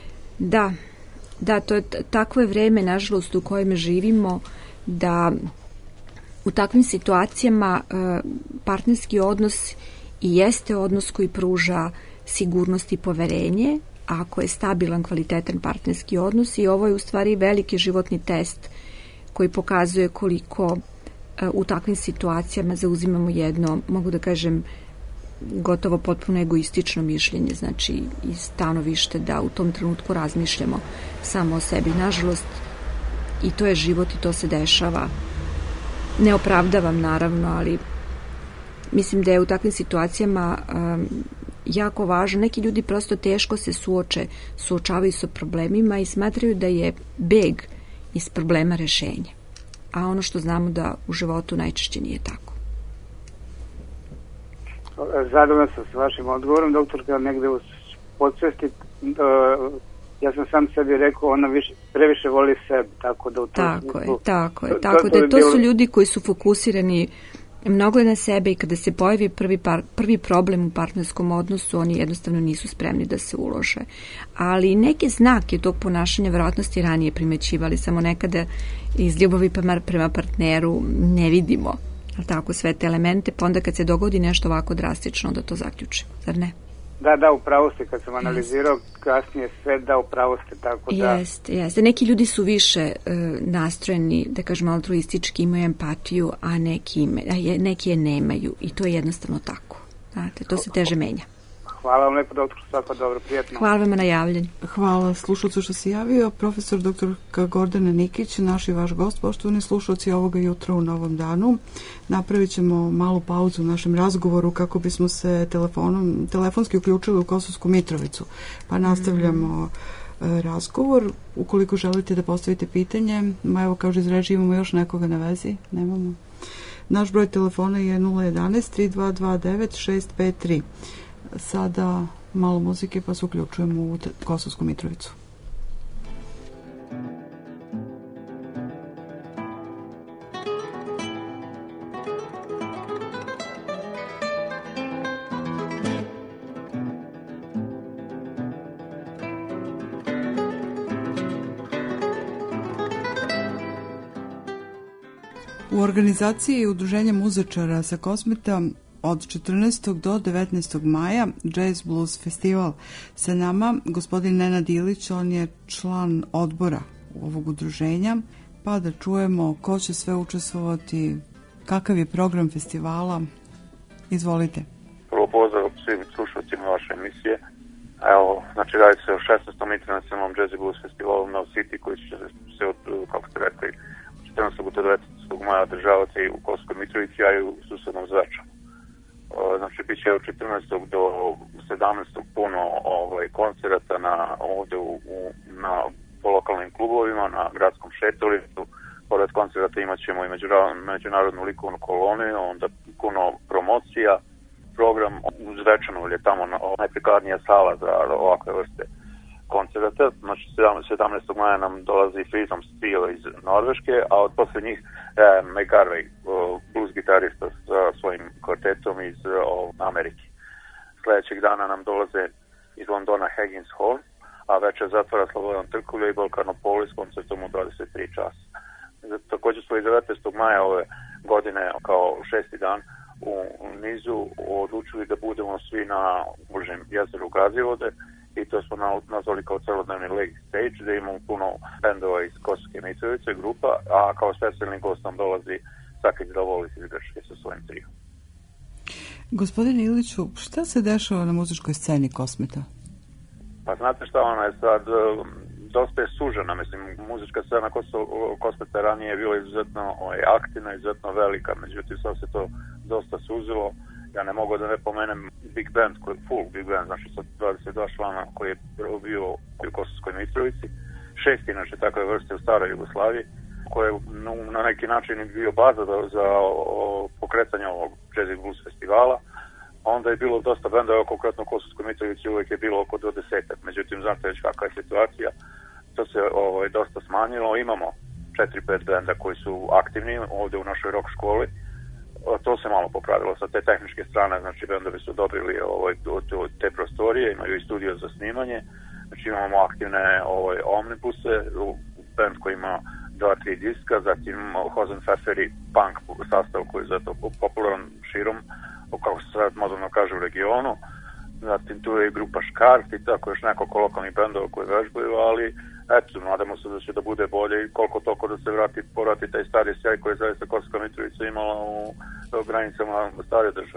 Speaker 16: Da, to je takvo je vreme, nažalost, u kojem živimo, da u takvim situacijama partnerski odnos i jeste odnos koji pruža sigurnost i poverenje, ako je stabilan, kvalitetan partnerski odnos, i ovo je u stvari veliki životni test koji pokazuje koliko u takvim situacijama zauzimamo jedno, mogu da kažem, gotovo potpuno egoistično mišljenje, znači i stanovište da u tom trenutku razmišljamo samo o sebi. Nažalost, i to je život i to se dešava. Ne opravdavam naravno, ali mislim da je u takvim situacijama jako važno. Neki ljudi prosto teško se suočavaju sa problemima i smatraju da je beg iz problema rešenje. A ono što znamo da u životu najčešće nije tako.
Speaker 17: Zadovoljna sam s vašim odgovorom, doktorka, negde u podsvesti. Ja sam sam sebi rekao, ona previše voli sebe, tako da u tom smislu...
Speaker 16: Tako je. To su ljudi koji su fokusirani mnogo na sebe i kada se pojavi prvi problem u partnerskom odnosu, oni jednostavno nisu spremni da se ulože. Ali neke znake tog ponašanja verovatno ste ranije primećivali, samo nekada iz ljubavi prema partneru ne vidimo tako sve te elemente, pa onda kad se dogodi nešto ovako drastično, onda to zaključimo, zar ne?
Speaker 17: Da, upravo ste, kad sam analizirao kasnije sve, da, upravo ste, tako da...
Speaker 16: Jeste. Neki ljudi su više nastrojeni, da kažem, altruistički, imaju empatiju, a neki je nemaju i to je jednostavno tako. Znate, to se teže menja.
Speaker 17: Hvala vam lepo, doktor, svako dobro, prijatno.
Speaker 16: Hvala vam na javljanju.
Speaker 3: Hvala slušalcu što se javio. Profesor dr. Gordana Nikić, naš i vaš gost, poštovani slušalci, ovoga jutra u Novom danu. Napravit ćemo malu pauzu u našem razgovoru kako bismo se telefonski uključili u Kosovsku Mitrovicu. Pa nastavljamo razgovor. Ukoliko želite da postavite pitanje, evo kao iz režije imamo još nekoga na vezi, nemamo. Naš broj telefona je 011 3229 653. Sada malo muzike pa se uključujemo u Kosovsku Mitrovicu. U organizaciji Udruženja muzičara sa Kosmeta od 14. do 19. maja Jazz Blues Festival. Sa nama gospodin Nenad Ilić, on je član odbora ovog udruženja, pa da čujemo ko će sve učestvovati, kakav je program festivala. Izvolite.
Speaker 18: Prvo pozdrav svim slušateljima vaše emisije. Evo, znači radi se o 16. internacionalnom Jazz Blues Festivalu na City koji će se od, kako ste rekli, 14. do 19. maja održavati u Kosovskoj Mitrovici, a i u susednom Zvečanu. Znači, bit će od 14. do 17. puno koncerata ovdje po lokalnim klubovima, na gradskom šetalištu. Pored koncerata imat ćemo i međunarodnu likovnu koloniju, onda puno promocija, program u Zvečanu je tamo najprikladnija sala za ovakve vrste koncerata. Znači, 17. maja nam dolazi Freedom Steel iz Norveške, a od posljednjih Meg Garvey, blues gitarista sa svojim kvartetom iz Amerike. Sljedećeg dana nam dolaze iz Londona Higgins Hall, a večer zatvara Slobodan Trkulja i Balkanopolis koncertom u 23 časa. Također smo i 19. maja ove godine kao 6. dan u nizu odlučili da budemo svi na Užem jezeru Gazivode, i to smo nazvali kao celodnevni leg stage, gdje imamo puno bendova iz Kosovske Mitrovice, grupa, a kao specijalni gost nam dolazi Sakić Davolis iz Grčke sa svojim trijom.
Speaker 3: Gospodine Iliću, šta se dešava na muzičkoj sceni Kosmeta?
Speaker 18: Pa znate šta, ona je sad dosta je sužena, mislim, muzička scena Kosmeta ranije je bila izuzetno aktivna, izuzetno velika, međutim sad se to dosta suzilo. Ja ne mogu da ne pomenem Big Band, full Big Band, znači sa 22 člana koji je bio u Kosovskoj Mitrovici, 6 inače takve vrste u staroj Jugoslaviji, koje je na neki način bio baza za pokretanje ovog Jazz Blues festivala. Onda je bilo dosta benda, konkretno u Kosovskoj Mitrovici uvijek je bilo oko 20, međutim znate već kakva je situacija, to se dosta smanjilo. Imamo 4-5 benda koji su aktivni ovdje u našoj rock školi. To se malo popravilo sa te tehničke strane, znači bendovi su dobili te prostorije, imaju i studio za snimanje, znači imamo aktivne omnibuse, band koji ima 2-3 diska, zatim Hosen Pfefferi punk sastav koji je zato popularan širom, kako se sad moderno kaže, u regionu, zatim tu je i grupa Škart i tako još nekoliko lokalnih bendova koji vežbaju, ali eto, nadamo se da će da bude bolje i koliko toliko da se povrati taj stari sjaj koji je zaista Kosovska Mitrovica imala u granicama stare države.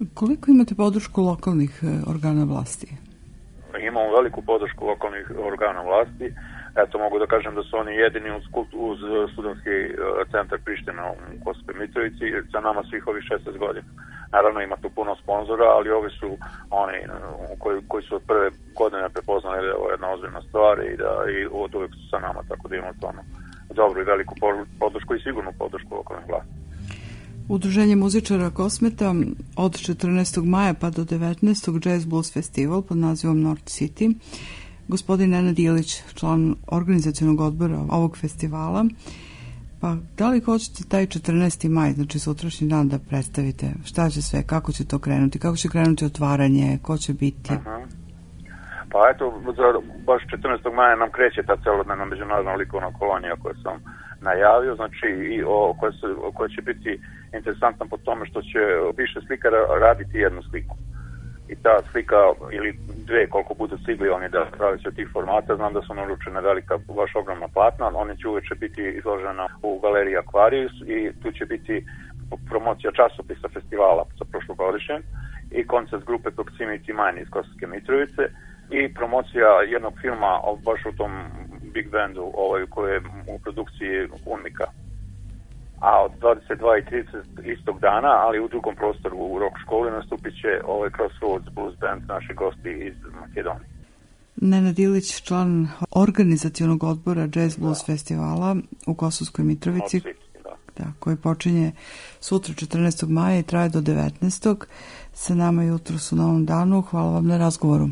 Speaker 3: Koliko imate podršku lokalnih organa vlasti?
Speaker 18: Imamo veliku podršku lokalnih organa vlasti. Eto, mogu da kažem da su oni jedini uz studentski centar Priština u Kosovskoj Mitrovici za nama svih ovih 16 godina. Naravno ima tu puno sponzora, ali ovi su oni koji su od prve godine prepoznali da je ovo jedna ozbiljna stvar i od uvijek su sa nama, tako da imamo stvarno dobru i veliku podršku i sigurnu podršku lokalnih vlasti.
Speaker 3: Udruženje muzičara Kosmeta od 14. maja pa do 19. Jazz Blues Festival pod nazivom North City. Gospodin Nenad Ilić, član organizacionog odbora ovog festivala. Pa da li hoćete taj 14. maj, znači sutrašnji dan, da predstavite šta će sve, kako će to krenuti, kako će krenuti otvaranje, ko će biti?
Speaker 18: Pa eto, baš 14. maja nam kreće ta celodnevna međunarodna likovna kolonija koju sam najavio, znači koja će biti interesantna po tome što će više slikara raditi jednu sliku. I ta slika, ili dve, koliko budu stigli oni da pravi se od tih formata, znam da su naručene velika, baš ogromna platna, oni će uveče biti izložena u galeriji Aquarius i tu će biti promocija časopisa festivala sa prošlogodišnjem i koncert grupe Proximity Mine iz Kosovske Mitrovice i promocija jednog filma baš u tom big bandu koji je u produkciji Unika. A od 22 i 30 istog dana, ali u drugom prostoru u rock školi nastupit će Crossroads Blues Band, naši gosti iz Makedonije.
Speaker 3: Nenad Ilić, član organizacionog odbora Jazz Blues Festivala u Kosovskoj Mitrovici, koji počinje sutra 14. maja i traje do 19. sa nama jutros u Novom danu. Hvala vam na razgovoru.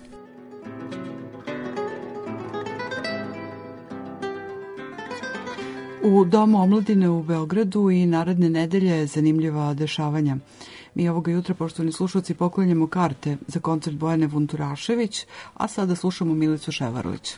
Speaker 3: U Domu omladine u Beogradu i naredne nedelje zanimljiva dešavanja. Mi ovoga jutra, poštovani slušalci, poklanjamo karte za koncert Bojane Vunturašević, a sada slušamo Milicu Ševarlić.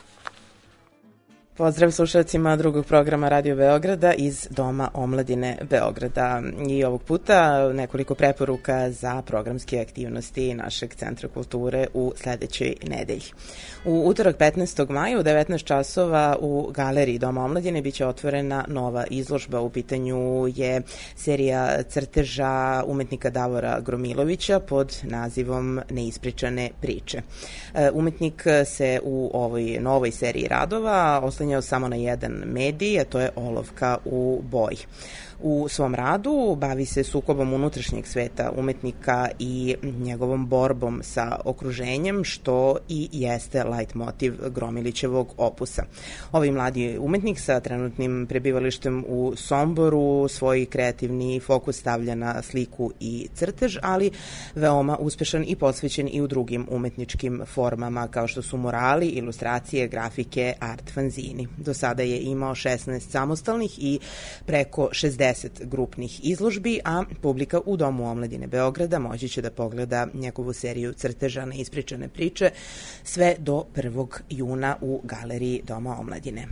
Speaker 4: Pozdrav slušalcima drugog programa Radio Beograda iz Doma omladine Beograda. I ovog puta nekoliko preporuka za programske aktivnosti našeg Centra kulture u sledećoj nedelji. U utorak 15. maja u 19 časova u galeriji Doma omladine biće otvorena nova izložba. U pitanju je serija crteža umetnika Davora Gromilovića pod nazivom Neispričane priče. Umetnik se u ovoj novoj seriji radova oslanjao samo na jedan medij, a to je olovka u boji. U svom radu bavi se sukobom unutrašnjeg sveta umetnika i njegovom borbom sa okruženjem, što i jeste leitmotiv Gromilićevog opusa. Ovaj mladi umetnik sa trenutnim prebivalištem u Somboru svoj kreativni fokus stavlja na sliku i crtež, ali veoma uspešan i posvećen i u drugim umetničkim formama kao što su murali, ilustracije, grafike, art fanzini. Do sada je imao 16 samostalnih i preko 60 grupnih izložbi, a publika u Domu omladine Beograda moći će da pogleda njegovu seriju crteža Neispričane priče sve do 1. juna u galeriji Doma omladine.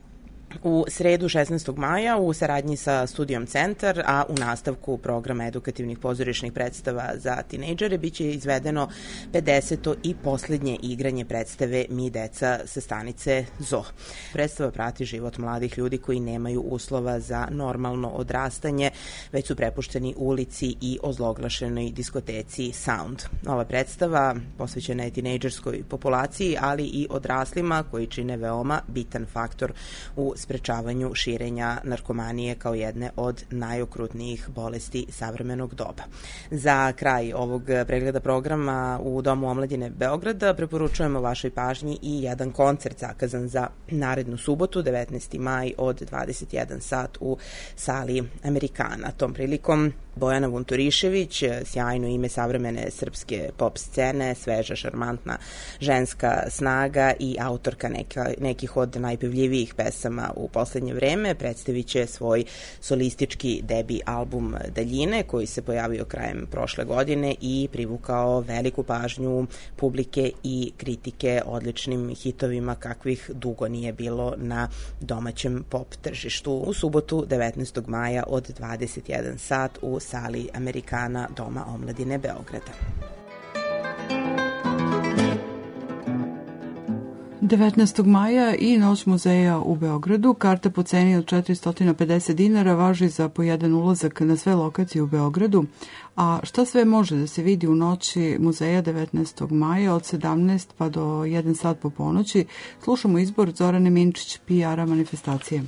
Speaker 4: U sredu 16. maja u saradnji sa Studijom Centar, a u nastavku programa edukativnih pozorišnih predstava za tinejdžere biće izvedeno 50. i poslednje igranje predstave Mi deca sa stanice Zoo. Predstava prati život mladih ljudi koji nemaju uslova za normalno odrastanje, već su prepušteni ulici i ozloglašenoj diskoteci Sound. Ova predstava posvećena je tinejdžerskoj populaciji, ali i odraslima koji čine veoma bitan faktor u sprečavanju širenja narkomanije kao jedne od najokrutnijih bolesti savremenog doba. Za kraj ovog pregleda programa u Domu omladine Beograda preporučujemo vašoj pažnji i jedan koncert zakazan za narednu subotu, 19. maj od 21 sat u sali Amerikana. Tom prilikom Bojana Vunturišević, sjajno ime savremene srpske pop scene, sveža, šarmantna ženska snaga i autorka nekih od najpevljivijih pesama u poslednje vreme, predstavit će svoj solistički debi album Daljine, koji se pojavio krajem prošle godine i privukao veliku pažnju publike i kritike odličnim hitovima kakvih dugo nije bilo na domaćem pop tržištu. U subotu 19. maja od 21 sat u sali Amerikana Doma omladine Beograda.
Speaker 3: 19. maja i Noć muzeja u Beogradu. Karta po ceni od 450 dinara važi za po jedan ulazak na sve lokacije u Beogradu. A šta sve može da se vidi u Noći muzeja 19. maja od 17 pa do 1 sat po ponoći? Slušamo izbor Zorane Minčić, PR-a manifestacije.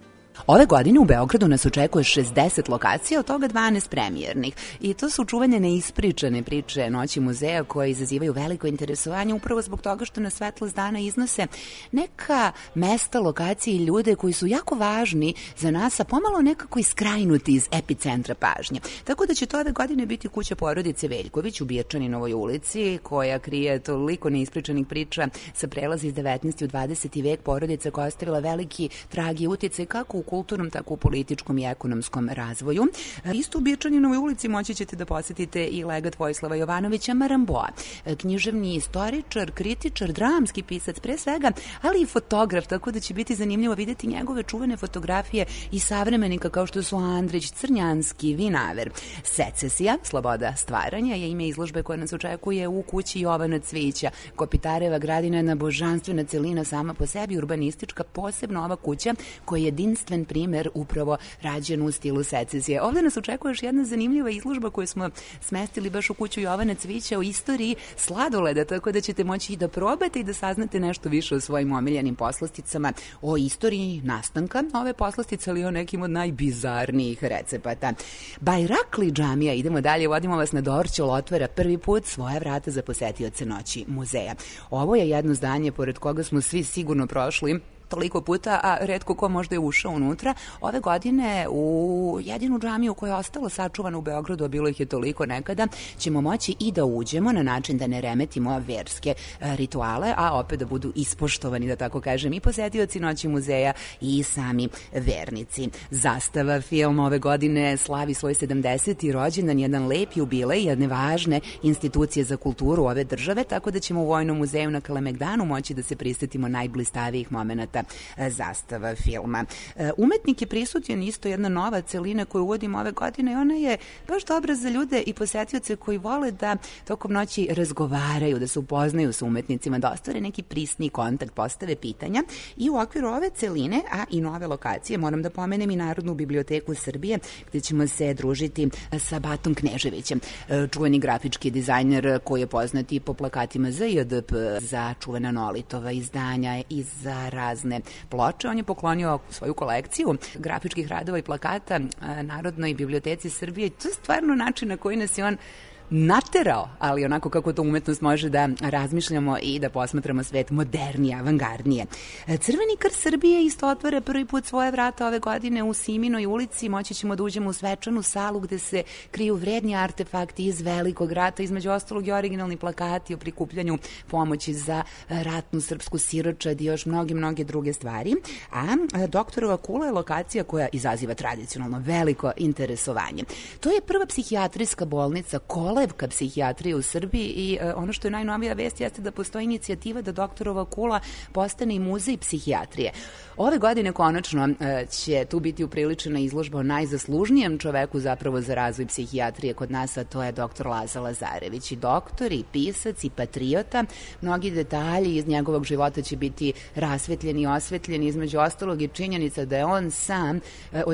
Speaker 19: Ove godine u Beogradu nas očekuje 60 lokacija, od toga 12 premijernih. I to su čuvene neispričane priče Noći muzeja koje izazivaju veliko interesovanje upravo zbog toga što na svetlost dana iznose neka mesta, lokacije i ljude koji su jako važni za nas, a pomalo nekako iskrajnuti iz epicentra pažnje. Tako da će to ove godine biti kuća porodice Veljković u Birčaninovoj ulici, koja krije toliko neispričanih priča sa prelaza iz 19. u 20. vek, porodica koja je ostavila veliki trag i utjecaj kako u kulturnom, tako u političkom i ekonomskom razvoju. Isto u Birčaninovoj ulici moći ćete da posetite i legat Vojislava Jovanovića Maramboa, književni istoričar, kritičar, dramski pisac pre svega, ali i fotograf, tako da će biti zanimljivo vidjeti njegove čuvene fotografije i savremenika kao što su Andrić, Crnjanski, Vinaver. Secesija, sloboda stvaranja, je ime izložbe koja nas očekuje u kući Jovana Cvića. Kopitareva gradina je jedna božanstvena celina sama po sebi, urbanistička, posebno ova kuća koja je jedinstven primer upravo rađen u stilu secesije. Ovde nas očekuje još jedna zanimljiva izložba koju smo smestili baš u kuću Jovana Cvića o istoriji sladoleda, tako da ćete moći i da probate i da saznate nešto više o svojim omiljenim poslasticama, o istoriji nastanka ove poslastice, ali o nekim od najbizarnijih recepata. Bajrakli džamija, idemo dalje, vodimo vas na Dorćol, otvara prvi put svoja vrata za posetioce Noći muzeja. Ovo je jedno zdanje pored koga smo svi sigurno prošli toliko puta, a retko ko možda je ušao unutra. Ove godine u jedinu džamiju koja je ostala sačuvana u Beogradu, a bilo ih je toliko nekada, ćemo moći i da uđemo na način da ne remetimo verske rituale, a opet da budu ispoštovani, da tako kažem, i posetioci Noći muzeja i sami vernici. Zastava film ove godine slavi svoj 70. rođendan, jedan lep jubilej, jedne važne institucije za kulturu ove države, tako da ćemo u Vojnom muzeju na Kalemegdanu moći da se prisetimo najblistavijih momenata zastava filma. Umetnik je prisutan, isto jedna nova celina koju uvodimo ove godine i ona je baš dobra za ljude i posetioce koji vole da tokom noći razgovaraju, da se upoznaju sa umetnicima, da ostvare neki prisni kontakt, postave pitanja i u okviru ove celine, a i nove lokacije, moram da pomenem i Narodnu biblioteku Srbije, gde ćemo se družiti sa Batom Kneževićem, čuveni grafički dizajner koji je poznat i po plakatima za JDP, za čuvena Nolitova izdanja i za razne ploče. On je poklonio svoju kolekciju grafičkih radova i plakata Narodnoj biblioteci Srbije. To je stvarno način na koji nas je on naterao, ali onako kako to umetnost može da razmišljamo i da posmatramo svet modernije, avangardnije. Crveni krst Srbije isto otvara prvi put svoje vrata ove godine u Siminoj ulici. Moći ćemo da uđemo u svečanu salu gde se kriju vredni artefakti iz velikog rata, između ostalog i originalni plakati o prikupljanju pomoći za ratnu srpsku siročad i još mnoge druge stvari. A Doktorova kula je lokacija koja izaziva tradicionalno veliko interesovanje. To je prva psihijatrijska bolnica, kolevka psihijatrije u Srbiji i ono što je najnovija vest jeste da postoji inicijativa da Doktorova kula postane i muzej psihijatrije. Ove godine konačno će tu biti upriličena izložba o najzaslužnijem čoveku zapravo za razvoj psihijatrije kod nas, a to je doktor Laza Lazarević. I doktor, i pisac, i patriota. Mnogi detalji iz njegovog života će biti rasvetljeni i osvetljeni, između ostalog i činjenica da je on sam od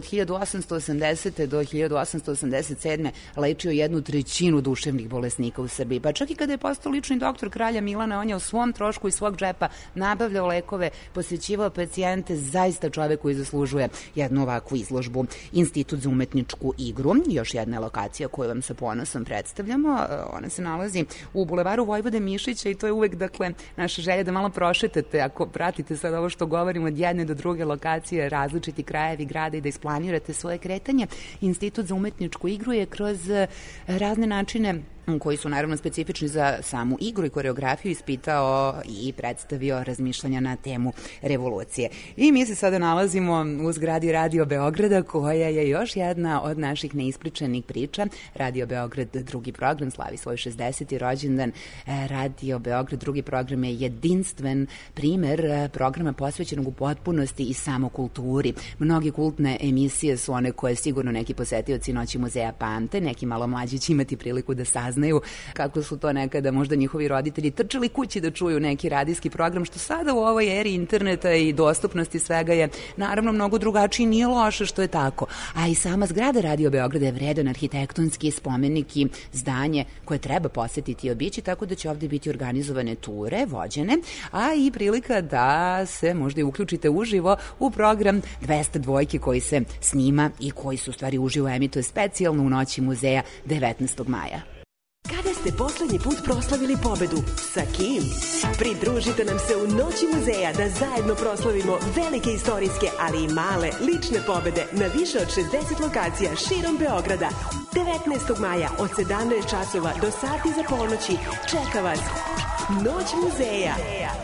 Speaker 19: 1880. do 1887. lečio 1/3 duševnih bolesnika u Srbiji. Pa čak i kada je postao lični doktor kralja Milana, on je o svom trošku i svog džepa nabavljao lekove, posjećivao pacijente, zaista čovek koji zaslužuje jednu ovakvu izložbu. Institut za umetničku igru, još jedna lokacija koju vam sa ponosom predstavljamo, ona se nalazi u bulevaru Vojvode Mišića i to je uvek, dakle, naša želja da malo prošetate, ako pratite sad ovo što govorimo od jedne do druge lokacije, različiti krajevi grada i da isplanirate svoje kretanje. Institut za umetničku igru je kroz razne načine koji su naravno specifični za samu igru i koreografiju ispitao i predstavio razmišljanja na temu revolucije. I mi se sada nalazimo u zgradi Radio Beograda, koja je još jedna od naših neispričanih priča. Radio Beograd drugi program slavi svoj 60. rođendan. Radio Beograd drugi program je jedinstven primer programa posvećenog u potpunosti i samokulturi. Mnogi kultne emisije su one koje sigurno neki posetioci Noći muzeja pamte, neki malo mlađi će imati priliku da saznaju saznaju kako su to nekada možda njihovi roditelji trčali kući da čuju neki radijski program, što sada u ovoj eri interneta i dostupnosti svega je naravno mnogo drugačiji, nije loše što je tako. A i sama zgrada Radio Beograda je vredan arhitektonski spomenik i zdanje koje treba posetiti i obići, tako da će ovde biti organizovane ture, vođene, a i prilika da se možda i uključite uživo u program 202 koji se snima i koji se u stvari uživo emituje specijalno u Noći muzeja 19. maja.
Speaker 20: Kada ste poslednji put proslavili pobedu? Sa kim? Pridružite nam se u Noći muzeja da zajedno proslavimo velike istorijske, ali i male lične pobede na više od 60 lokacija širom Beograda. 19. maja od 17 časova do sati za ponoći čeka vas Noć muzeja.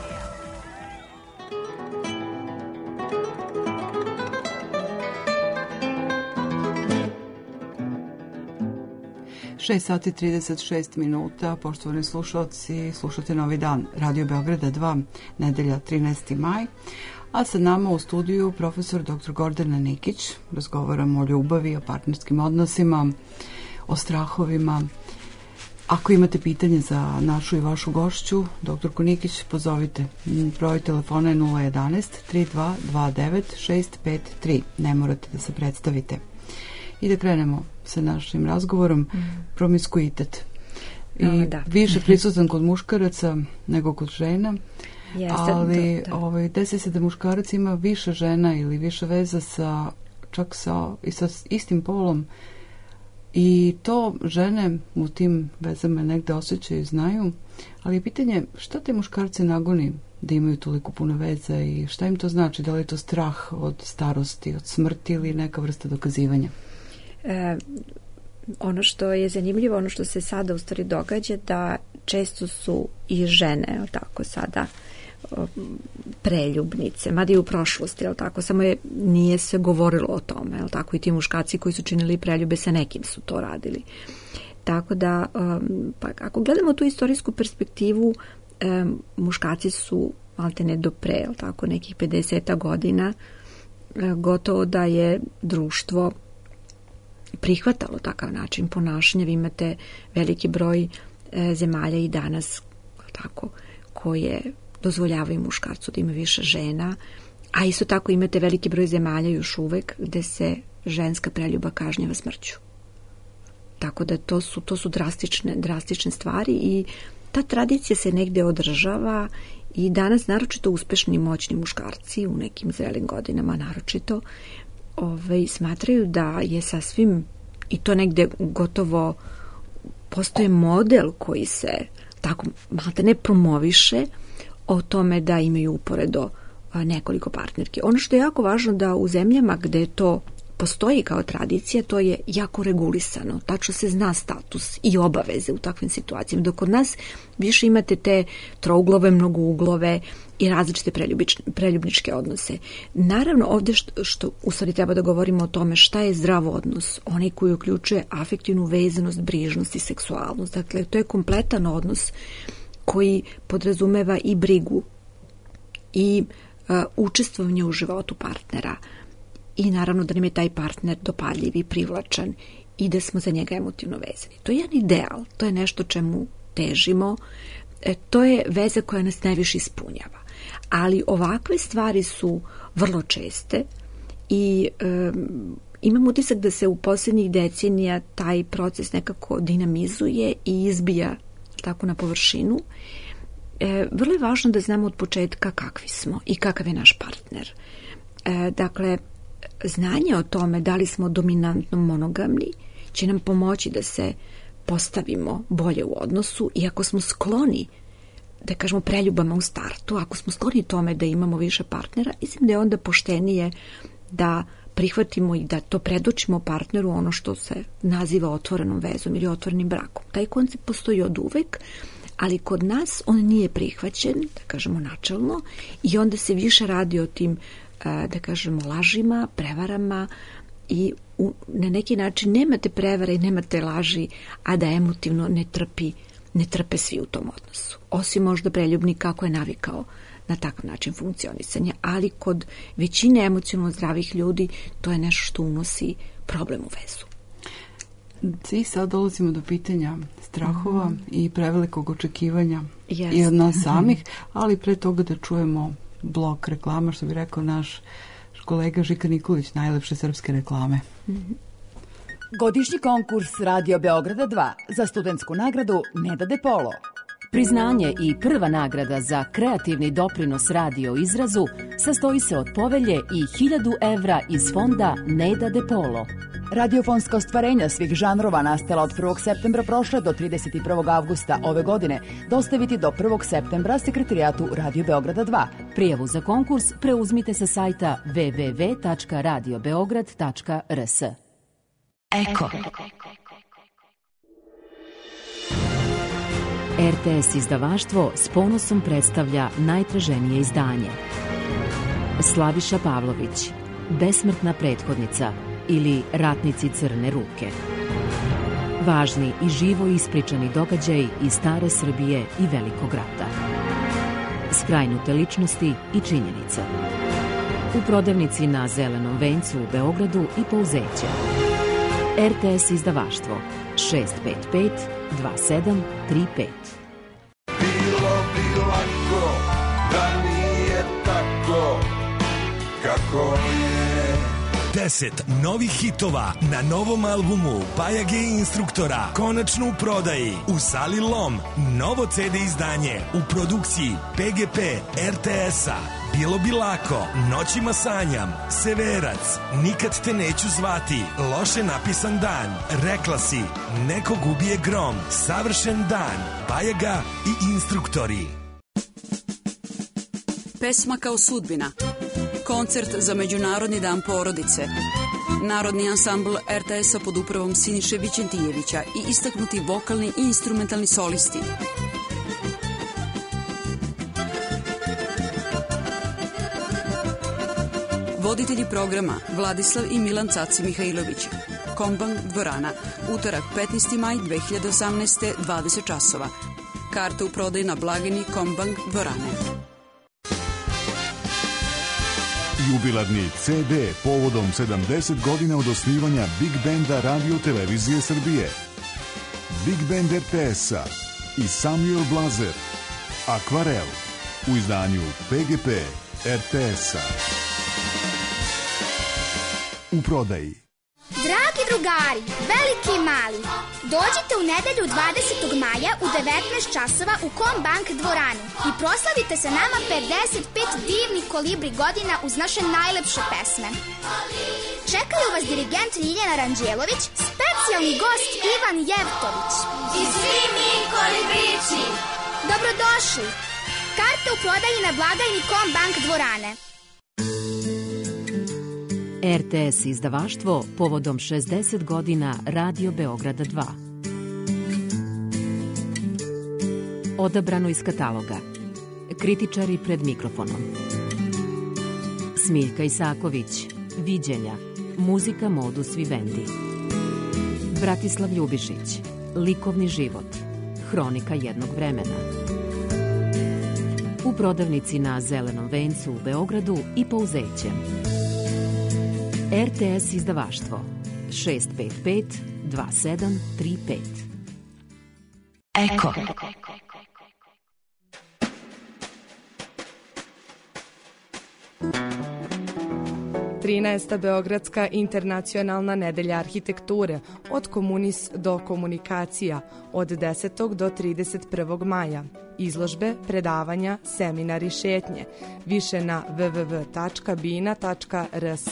Speaker 3: 6:36, poštovani slušalci, slušate Novi dan Radio Beograda 2, nedelja 13. maj, a sa nama u studiju profesor dr. Gordana Nikić. Razgovaramo o ljubavi, o partnerskim odnosima, o strahovima. Ako imate pitanje za našu i vašu gošću, dr. Nikić, pozovite. Broj telefona je 011 3229 653. Ne morate da se predstavite. I da krenemo sa našim razgovorom. Promiskuitet. I više prisutan kod muškaraca nego kod žena. Ali desi se da muškarac ima više žena ili više veza čak sa istim polom. I to žene u tim vezama negde osjećaju i znaju. Ali je pitanje šta te muškarce nagoni da imaju toliko puno veza i šta im to znači? Da li je to strah od starosti, od smrti ili neka vrsta dokazivanja?
Speaker 16: Ono što je zanimljivo, ono što se sada u stvari događa, da često su i žene tako sada preljubnice, mada i u prošlosti, tako, samo nije se govorilo o tome, tako, i ti muškarci koji su činili preljube sa nekim su to radili. Tako da, pa ako gledamo tu istorijsku perspektivu, muškarci su maltene do pre, tako, nekih 50 godina, gotovo da je društvo prihvatalo takav način ponašanja. Vi imate veliki broj zemalja i danas tako, koje dozvoljavaju muškarcu da ima više žena, a isto tako imate veliki broj zemalja još uvek gde se ženska preljuba kažnjava smrću. Tako da to su drastične stvari i ta tradicija se negde održava i danas naročito uspešni i moćni muškarci u nekim zrelim godinama naročito smatraju da je sasvim, i to negde gotovo postoje model koji se tako maltene ne promoviše o tome da imaju uporedo nekoliko partnerki. Ono što je jako važno da u zemljama gde to postoji kao tradicija, to je jako regulisano. Tačno se zna status i obaveze u takvim situacijama. Dok kod nas više imate te trouglove, mnogouglove i različite preljubničke odnose. Naravno, ovdje što u stvari treba da govorimo o tome šta je zdrav odnos, onaj koji uključuje afektivnu vezanost, brižnost i seksualnost. Dakle, to je kompletan odnos koji podrazumeva i brigu i učestvovanje u životu partnera i naravno da nam je taj partner dopadljiv i privlačan i da smo za njega emotivno vezani. To je jedan ideal, to je nešto čemu težimo, to je veza koja nas najviše ispunjava. Ali ovakve stvari su vrlo česte i imam utisak da se u posljednjih decenija taj proces nekako dinamizuje i izbija tako na površinu. Vrlo je važno da znamo od početka kakvi smo i kakav je naš partner. Dakle, znanje o tome da li smo dominantno monogamni će nam pomoći da se postavimo bolje u odnosu i ako smo skloni, da kažemo, preljubama u startu, ako smo skloni tome da imamo više partnera, mislim da je onda poštenije da prihvatimo i da to predočimo partneru, ono što se naziva otvorenom vezom ili otvorenim brakom. Taj koncept postoji od uvek, ali kod nas on nije prihvaćen, da kažemo načelno, i onda se više radi o tim, da kažemo, lažima, prevarama i na neki način nemate prevare i nemate laži, a da emotivno ne trpe svi u tom odnosu. Osim možda preljubnika koji je navikao na takav način funkcionisanja, ali kod većine emocionalno zdravih ljudi to je nešto što unosi problem u vezu.
Speaker 3: I sad dolazimo do pitanja strahova i prevelikog očekivanja i od nas samih, ali pre toga da čujemo blok reklama, što bi rekao naš kolega Žika Nikolić, najlepše srpske reklame.
Speaker 21: Godišnji konkurs Radio Beograda 2 za studentsku nagradu Neda De Polo.
Speaker 22: Priznanje i prva nagrada za kreativni doprinos radio izrazu sastoji se od povelje i 1000 evra iz fonda Neda De Polo.
Speaker 21: Radiofonska ostvarenja svih žanrova nastala od 1. septembra prošle do 31. avgusta ove godine dostaviti do 1. septembra sekretarijatu Radio Beograda 2.
Speaker 22: Prijavu za konkurs preuzmite sa sajta www.radiobeograd.rs.
Speaker 21: Eko.
Speaker 22: RTS izdavaštvo s ponosom predstavlja najtraženije izdanje. Slaviša Pavlović, Besmrtna prethodnica ili Ratnici crne ruke. Važni i živo ispričani događaji iz stare Srbije i Velikog rata. Skrajnute ličnosti i činjenice. U prodavnici na Zelenom vencu u Beogradu i Pouzeće. RTS izdavaštvo 655 2735.
Speaker 12: Bilo bi lako da nije tako kako je.
Speaker 23: 10 novih hitova na novom albumu Pajage instruktora konačno u prodaji u Sali Lom. Novo CD izdanje u produkciji PGP RTS-a. Bilo bi lako, Noćima sanjam, Severac, Nikad te neću zvati, Loše napisan dan, Rekla si, Nekog ubije grom, Savršen dan, Pajaga i instruktori.
Speaker 24: Pesma kao sudbina. Koncert za Međunarodni dan porodice. Narodni ansambl RTS-a pod upravom Siniše Vićentijevića i istaknuti vokalni i instrumentalni solisti. Voditelji programa Vladislav i Milan Caci Mihajlović. Kombank dvorana. Utorak 15. maj 2018. 20 časova. Karte u prodaju na blagajni Kombank dvorane.
Speaker 25: Jubilarni CD povodom 70 godina od osnivanja Big Banda Radio Televizije Srbije. Big Band RTS-a i Samuel Blazer. Akvarel u izdanju PGP RTS-a. U prodaji.
Speaker 26: Dragi drugari, veliki i mali, dođite u nedelju 20. maja u 19 časova u Kombank dvoranu i proslavite sa nama 55 divnih kolibri godina uz naše najlepše pesme. Čekaju vas dirigent Ljiljana Ranđelović, specijalni gost Ivan Jevtović.
Speaker 27: I svi mi kolibrići.
Speaker 26: Dobrodošli. Karte u prodaji na blagajni Kombank dvorane.
Speaker 22: RTS izdavaštvo povodom 60 godina Radio Beograda 2. Odabrano iz kataloga. Kritičari pred mikrofonom. Smiljka Isaković, Viđenja, Muzika modus vivendi. Bratislav Ljubišić, Likovni život, Hronika jednog vremena. U prodavnici na Zelenom vencu u Beogradu i Pouzeće. RTS izdavaštvo 655 2735.
Speaker 21: Eko.
Speaker 28: Trinaesta Beogradska internacionalna nedelja arhitekture od komunis do komunikacija od 10. do 31. maja. Izložbe, predavanja, seminari, šetnje. Više na www.bina.rs.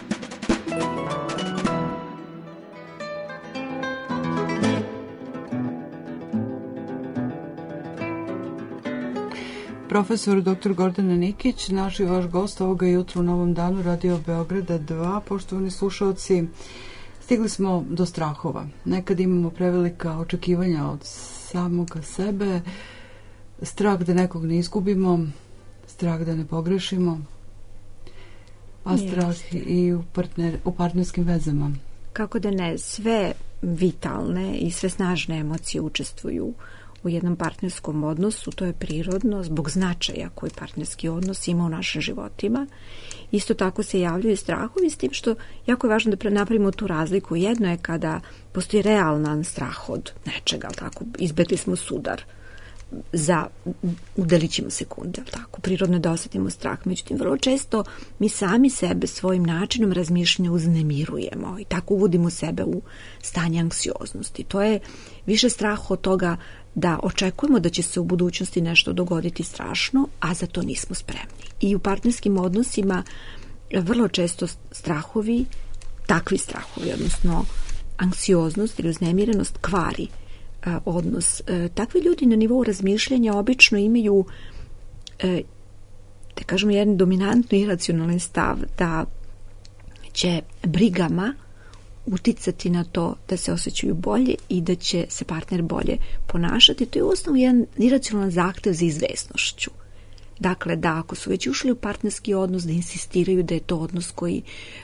Speaker 3: Profesor dr. Gordana Nikić, naš i vaš gost ovoga jutra u Novom danu Radio Beograda 2. Poštovani slušalci, stigli smo do strahova. Nekad imamo prevelika očekivanja od samoga sebe, strah da nekog ne izgubimo, strah da ne pogrešimo, a strah i u partnerskim vezama.
Speaker 16: Kako da ne, sve vitalne i sve snažne emocije učestvuju u jednom partnerskom odnosu, to je prirodno zbog značaja koji partnerski odnos ima u našim životima. Isto tako se javljaju strahovi, s tim što jako je važno da napravimo tu razliku. Jedno je kada postoji realan strah od nečega, tako, izbegli smo sudar za udelit ćemo sekunde, tako, prirodno je da osetimo strah. Međutim, vrlo često mi sami sebe svojim načinom razmišljanja uznemirujemo i tako uvodimo sebe u stanje anksioznosti. To je više strah od toga da očekujemo da će se u budućnosti nešto dogoditi strašno, a za to nismo spremni. I u partnerskim odnosima vrlo često strahovi, takvi strahovi, odnosno anksioznost ili uznemirenost kvari odnos. Takvi ljudi na nivou razmišljanja obično imaju, da kažemo, jedan dominantno iracionalni stav da će brigama uticati na to da se osjećaju bolje i da će se partner bolje ponašati. To je u osnovu jedan iracionalan zahtev za izvesnošću. Dakle, da ako su već ušli u partnerski odnos, da insistiraju da je to odnos koji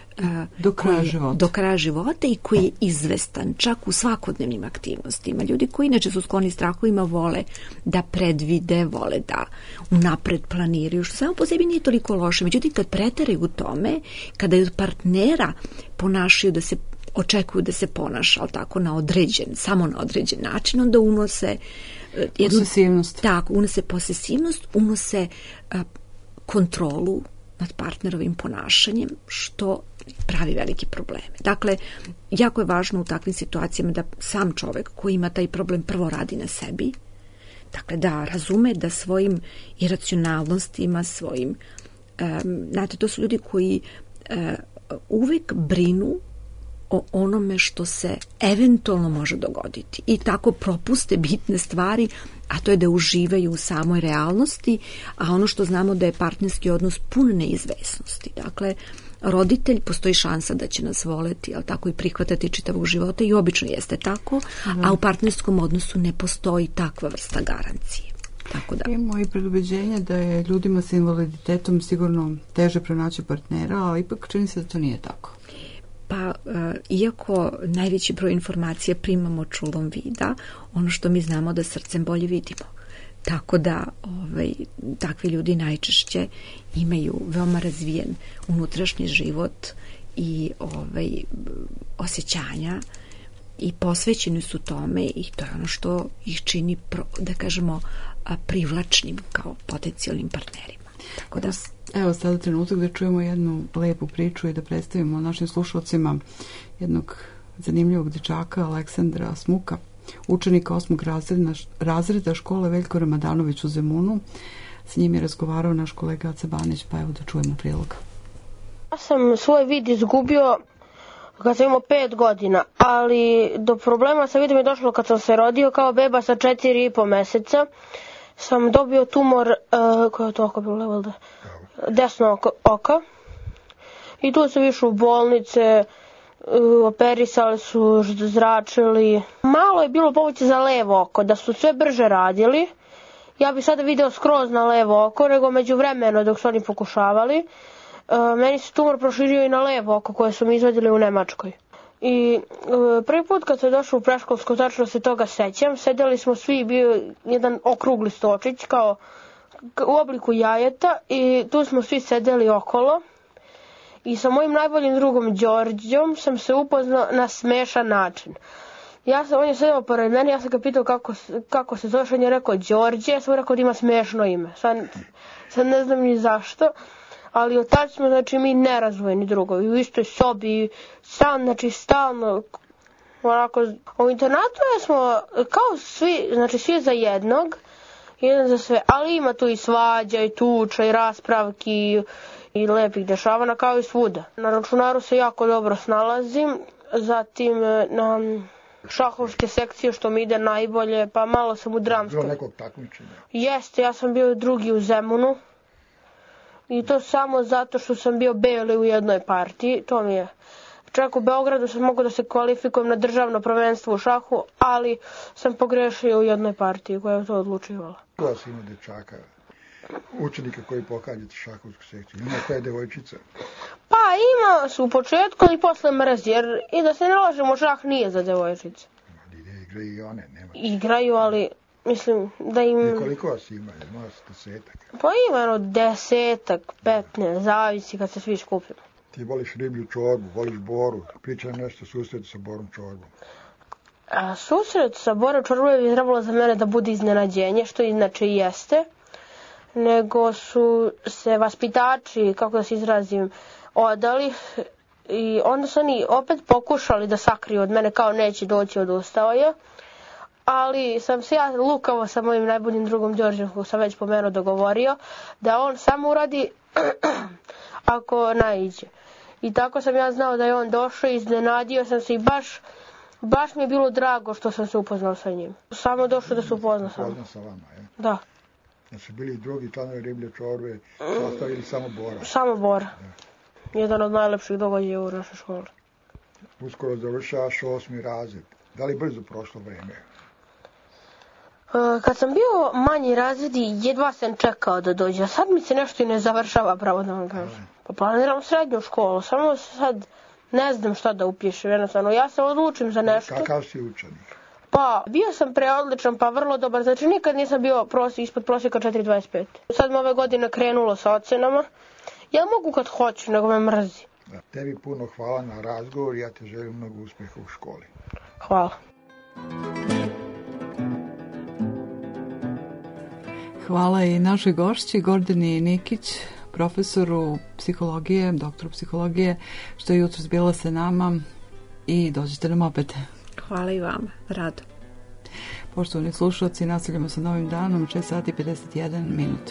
Speaker 16: do kraja života i koji je izvestan čak u svakodnevnim aktivnostima. Ljudi koji inače su skloni strahovima vole da predvide, vole da unapred planiraju, što samo po sebi nije toliko loše. Međutim, kad preteraju u tome, kada je od partnera ponašaju da se očekuju da se ponaša, ali tako samo na određen način, onda unose
Speaker 3: posesivnost.
Speaker 16: Tako, unose posesivnost, unose kontrolu nad partnerovim ponašanjem, što pravi velike probleme. Dakle, jako je važno u takvim situacijama da sam čovek koji ima taj problem prvo radi na sebi, dakle da razume da svojim iracionalnostima, svojim, znate, to su ljudi koji uvijek brinu o onome što se eventualno može dogoditi i tako propuste bitne stvari, a to je da uživaju u samoj realnosti, a ono što znamo da je partnerski odnos pun neizvesnosti. Dakle, roditelj, postoji šansa da će nas voleti, ali tako i prihvatati čitavog života i obično jeste tako, a u partnerskom odnosu ne postoji takva vrsta garancije. Tako da.
Speaker 3: I moje predubeđenje da je ljudima sa invaliditetom sigurno teže pronaći partnera, ali ipak čini se da to nije tako.
Speaker 16: Pa, iako najveći broj informacija primamo čulom vida, ono što mi znamo da srcem bolje vidimo. Tako da takvi ljudi najčešće imaju veoma razvijen unutrašnji život i osjećanja i posvećeni su tome i to je ono što ih čini, da kažemo, privlačnim kao potencijalnim partnerima. Tako da...
Speaker 3: Evo sada trenutak da čujemo jednu lepu priču i da predstavimo našim slušalcima jednog zanimljivog dečaka, Aleksandra Smuka, učenika 8. razreda škole Veljko Ramadanović u Zemunu. S njim je razgovarao naš kolega Aca Banić, pa evo da čujemo prilog.
Speaker 1: Ja sam svoj vid izgubio kad sam imao 5 godina, ali do problema sa vidom je došlo kad sam se rodio kao beba sa 4,5 meseca. Sam dobio tumor, koje je to oko bilo, level desno oka. I tu sam išao u bolnice, operisali su, zračili. Malo je bilo pomoći za levo oko, da su sve brže radili. Ja bih sada video skroz na levo oko, nego međuvremeno dok su oni pokušavali. Meni se tumor proširio i na levo oko koje su mi izvadili u Nemačkoj. I prvi put kad sam došao u predškolsko, tačno se toga sećam, sedeli smo svi, bio jedan okrugli stočić kao u obliku jajeta i tu smo svi sedeli okolo i sa mojim najboljim drugom Đorđom sam se upoznao na smešan način. On je sedeo pored mene, ja sam ga pitao kako se zoveš, on je rekao Đorđe, ja sam rekao da ima smešno ime, sad ne znam ni zašto. Ali od tada smo, znači, mi nerazvojeni drugovi, u istoj sobi, stalno, onako, u internatu smo kao svi, znači svi za jednog, jedan za sve, ali ima tu i svađa, i tuča, i raspravki, i lepih dešavana, kao i svuda. Na računaru se jako dobro snalazim, zatim na šahovske sekcije što mi ide najbolje, pa malo sam u dramskom.
Speaker 5: Bilo nekog takmičenja?
Speaker 1: Jeste, ja sam bio drugi u Zemunu. I to samo zato što sam bio beli u jednoj partiji, to mi je. Čak u Beogradu sam mogao da se kvalifikujem na državno prvenstvo u šahu, ali sam pogrešio u jednoj partiji koja je to odlučivala.
Speaker 5: Koja si ima dečaka, učenika koji pohađate šahovsku sekciju? Ima koja je devojčica?
Speaker 1: Pa ima su u početku, ali posle mrzi, jer i da se ne lažemo, šah nije za devojčice.
Speaker 5: Igraju i one, nema.
Speaker 1: Igraju, ali mislim da im...
Speaker 5: I koliko vas ima? Ima vas 10?
Speaker 1: Pa ima 10, 15, zavisi kad se svi skupimo.
Speaker 5: Ti voliš riblju čorbu, voliš boru, pričaj nešto susret sa borom čorbom.
Speaker 1: Susret sa borom čorbom bi trebalo za mene da bude iznenađenje, što inače i jeste, nego su se vaspitači, kako da se izrazim, odali i onda su oni opet pokušali da sakriju od mene kao neće doći, odustao je. Ali sam se ja lukavo sa mojim najboljim drugom Đorđem, kog sam već pomenuo, dogovorio da on samo uradi ako naiđe. I tako sam ja znao da je on došao, iznenadio sam se i baš mi je bilo drago što sam se upoznao sa njim. Samo došao da se upoznao sa mnom.
Speaker 5: Upoznao sa vama, je?
Speaker 1: Da.
Speaker 5: Da su bili i drugi članovi riblje čorbe, ostavili samo Bora?
Speaker 1: Samo Bora. Jedan od najlepših događaja u našoj školi.
Speaker 5: Uskoro završavaš 8. razred. Da li brzo prošlo vreme?
Speaker 1: Kad sam bio manji razredi, jedva sam čekao da dođe. A sad mi se nešto i ne završava, pravo da vam kažem. Pa planiram srednju školu, samo sad ne znam šta da upišem. Jednostavno, ja se odlučim za nešto.
Speaker 5: Kakav si učenik?
Speaker 1: Pa, bio sam preodličan, pa vrlo dobar. Znači, nikad nisam bio ispod prosjeka 4,25. Sad me ove godine krenulo sa ocenama. Ja mogu kad hoću, nego me mrzi.
Speaker 5: Da, tebi puno hvala na razgovor i ja te želim mnogo uspjeha u školi.
Speaker 1: Hvala.
Speaker 3: Hvala i našoj gošći Gordani Nikić, profesoru psihologije, doktoru psihologije, što je jutros bila sa nama i dođite nam opet.
Speaker 16: Hvala i vama, rado.
Speaker 3: Poštovani slušalci, nastavljamo sa novim danom, 6 sati 51 minut.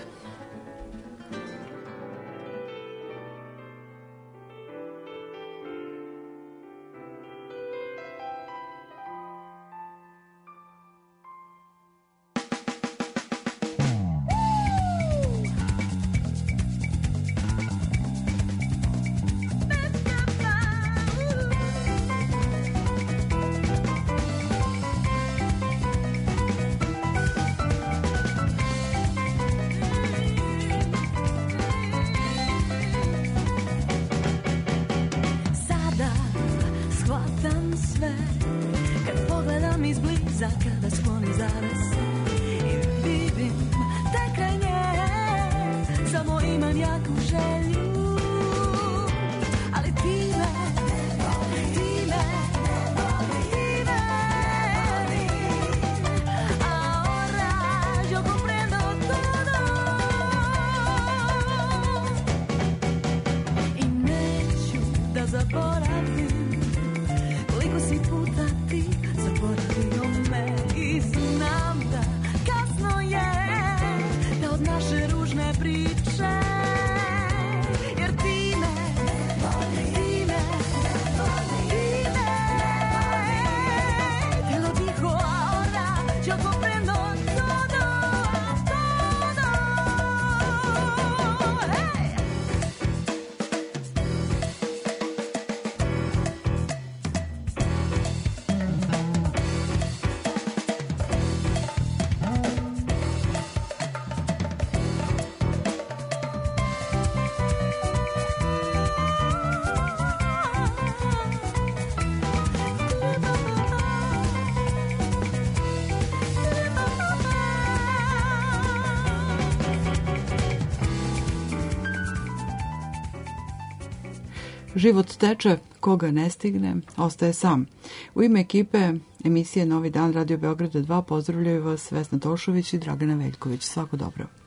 Speaker 3: Život teče, koga ne stigne, ostaje sam. U ime ekipe emisije Novi dan Radio Beograda 2 pozdravljaju vas Vesna Tošović i Dragana Veljković. Svako dobro.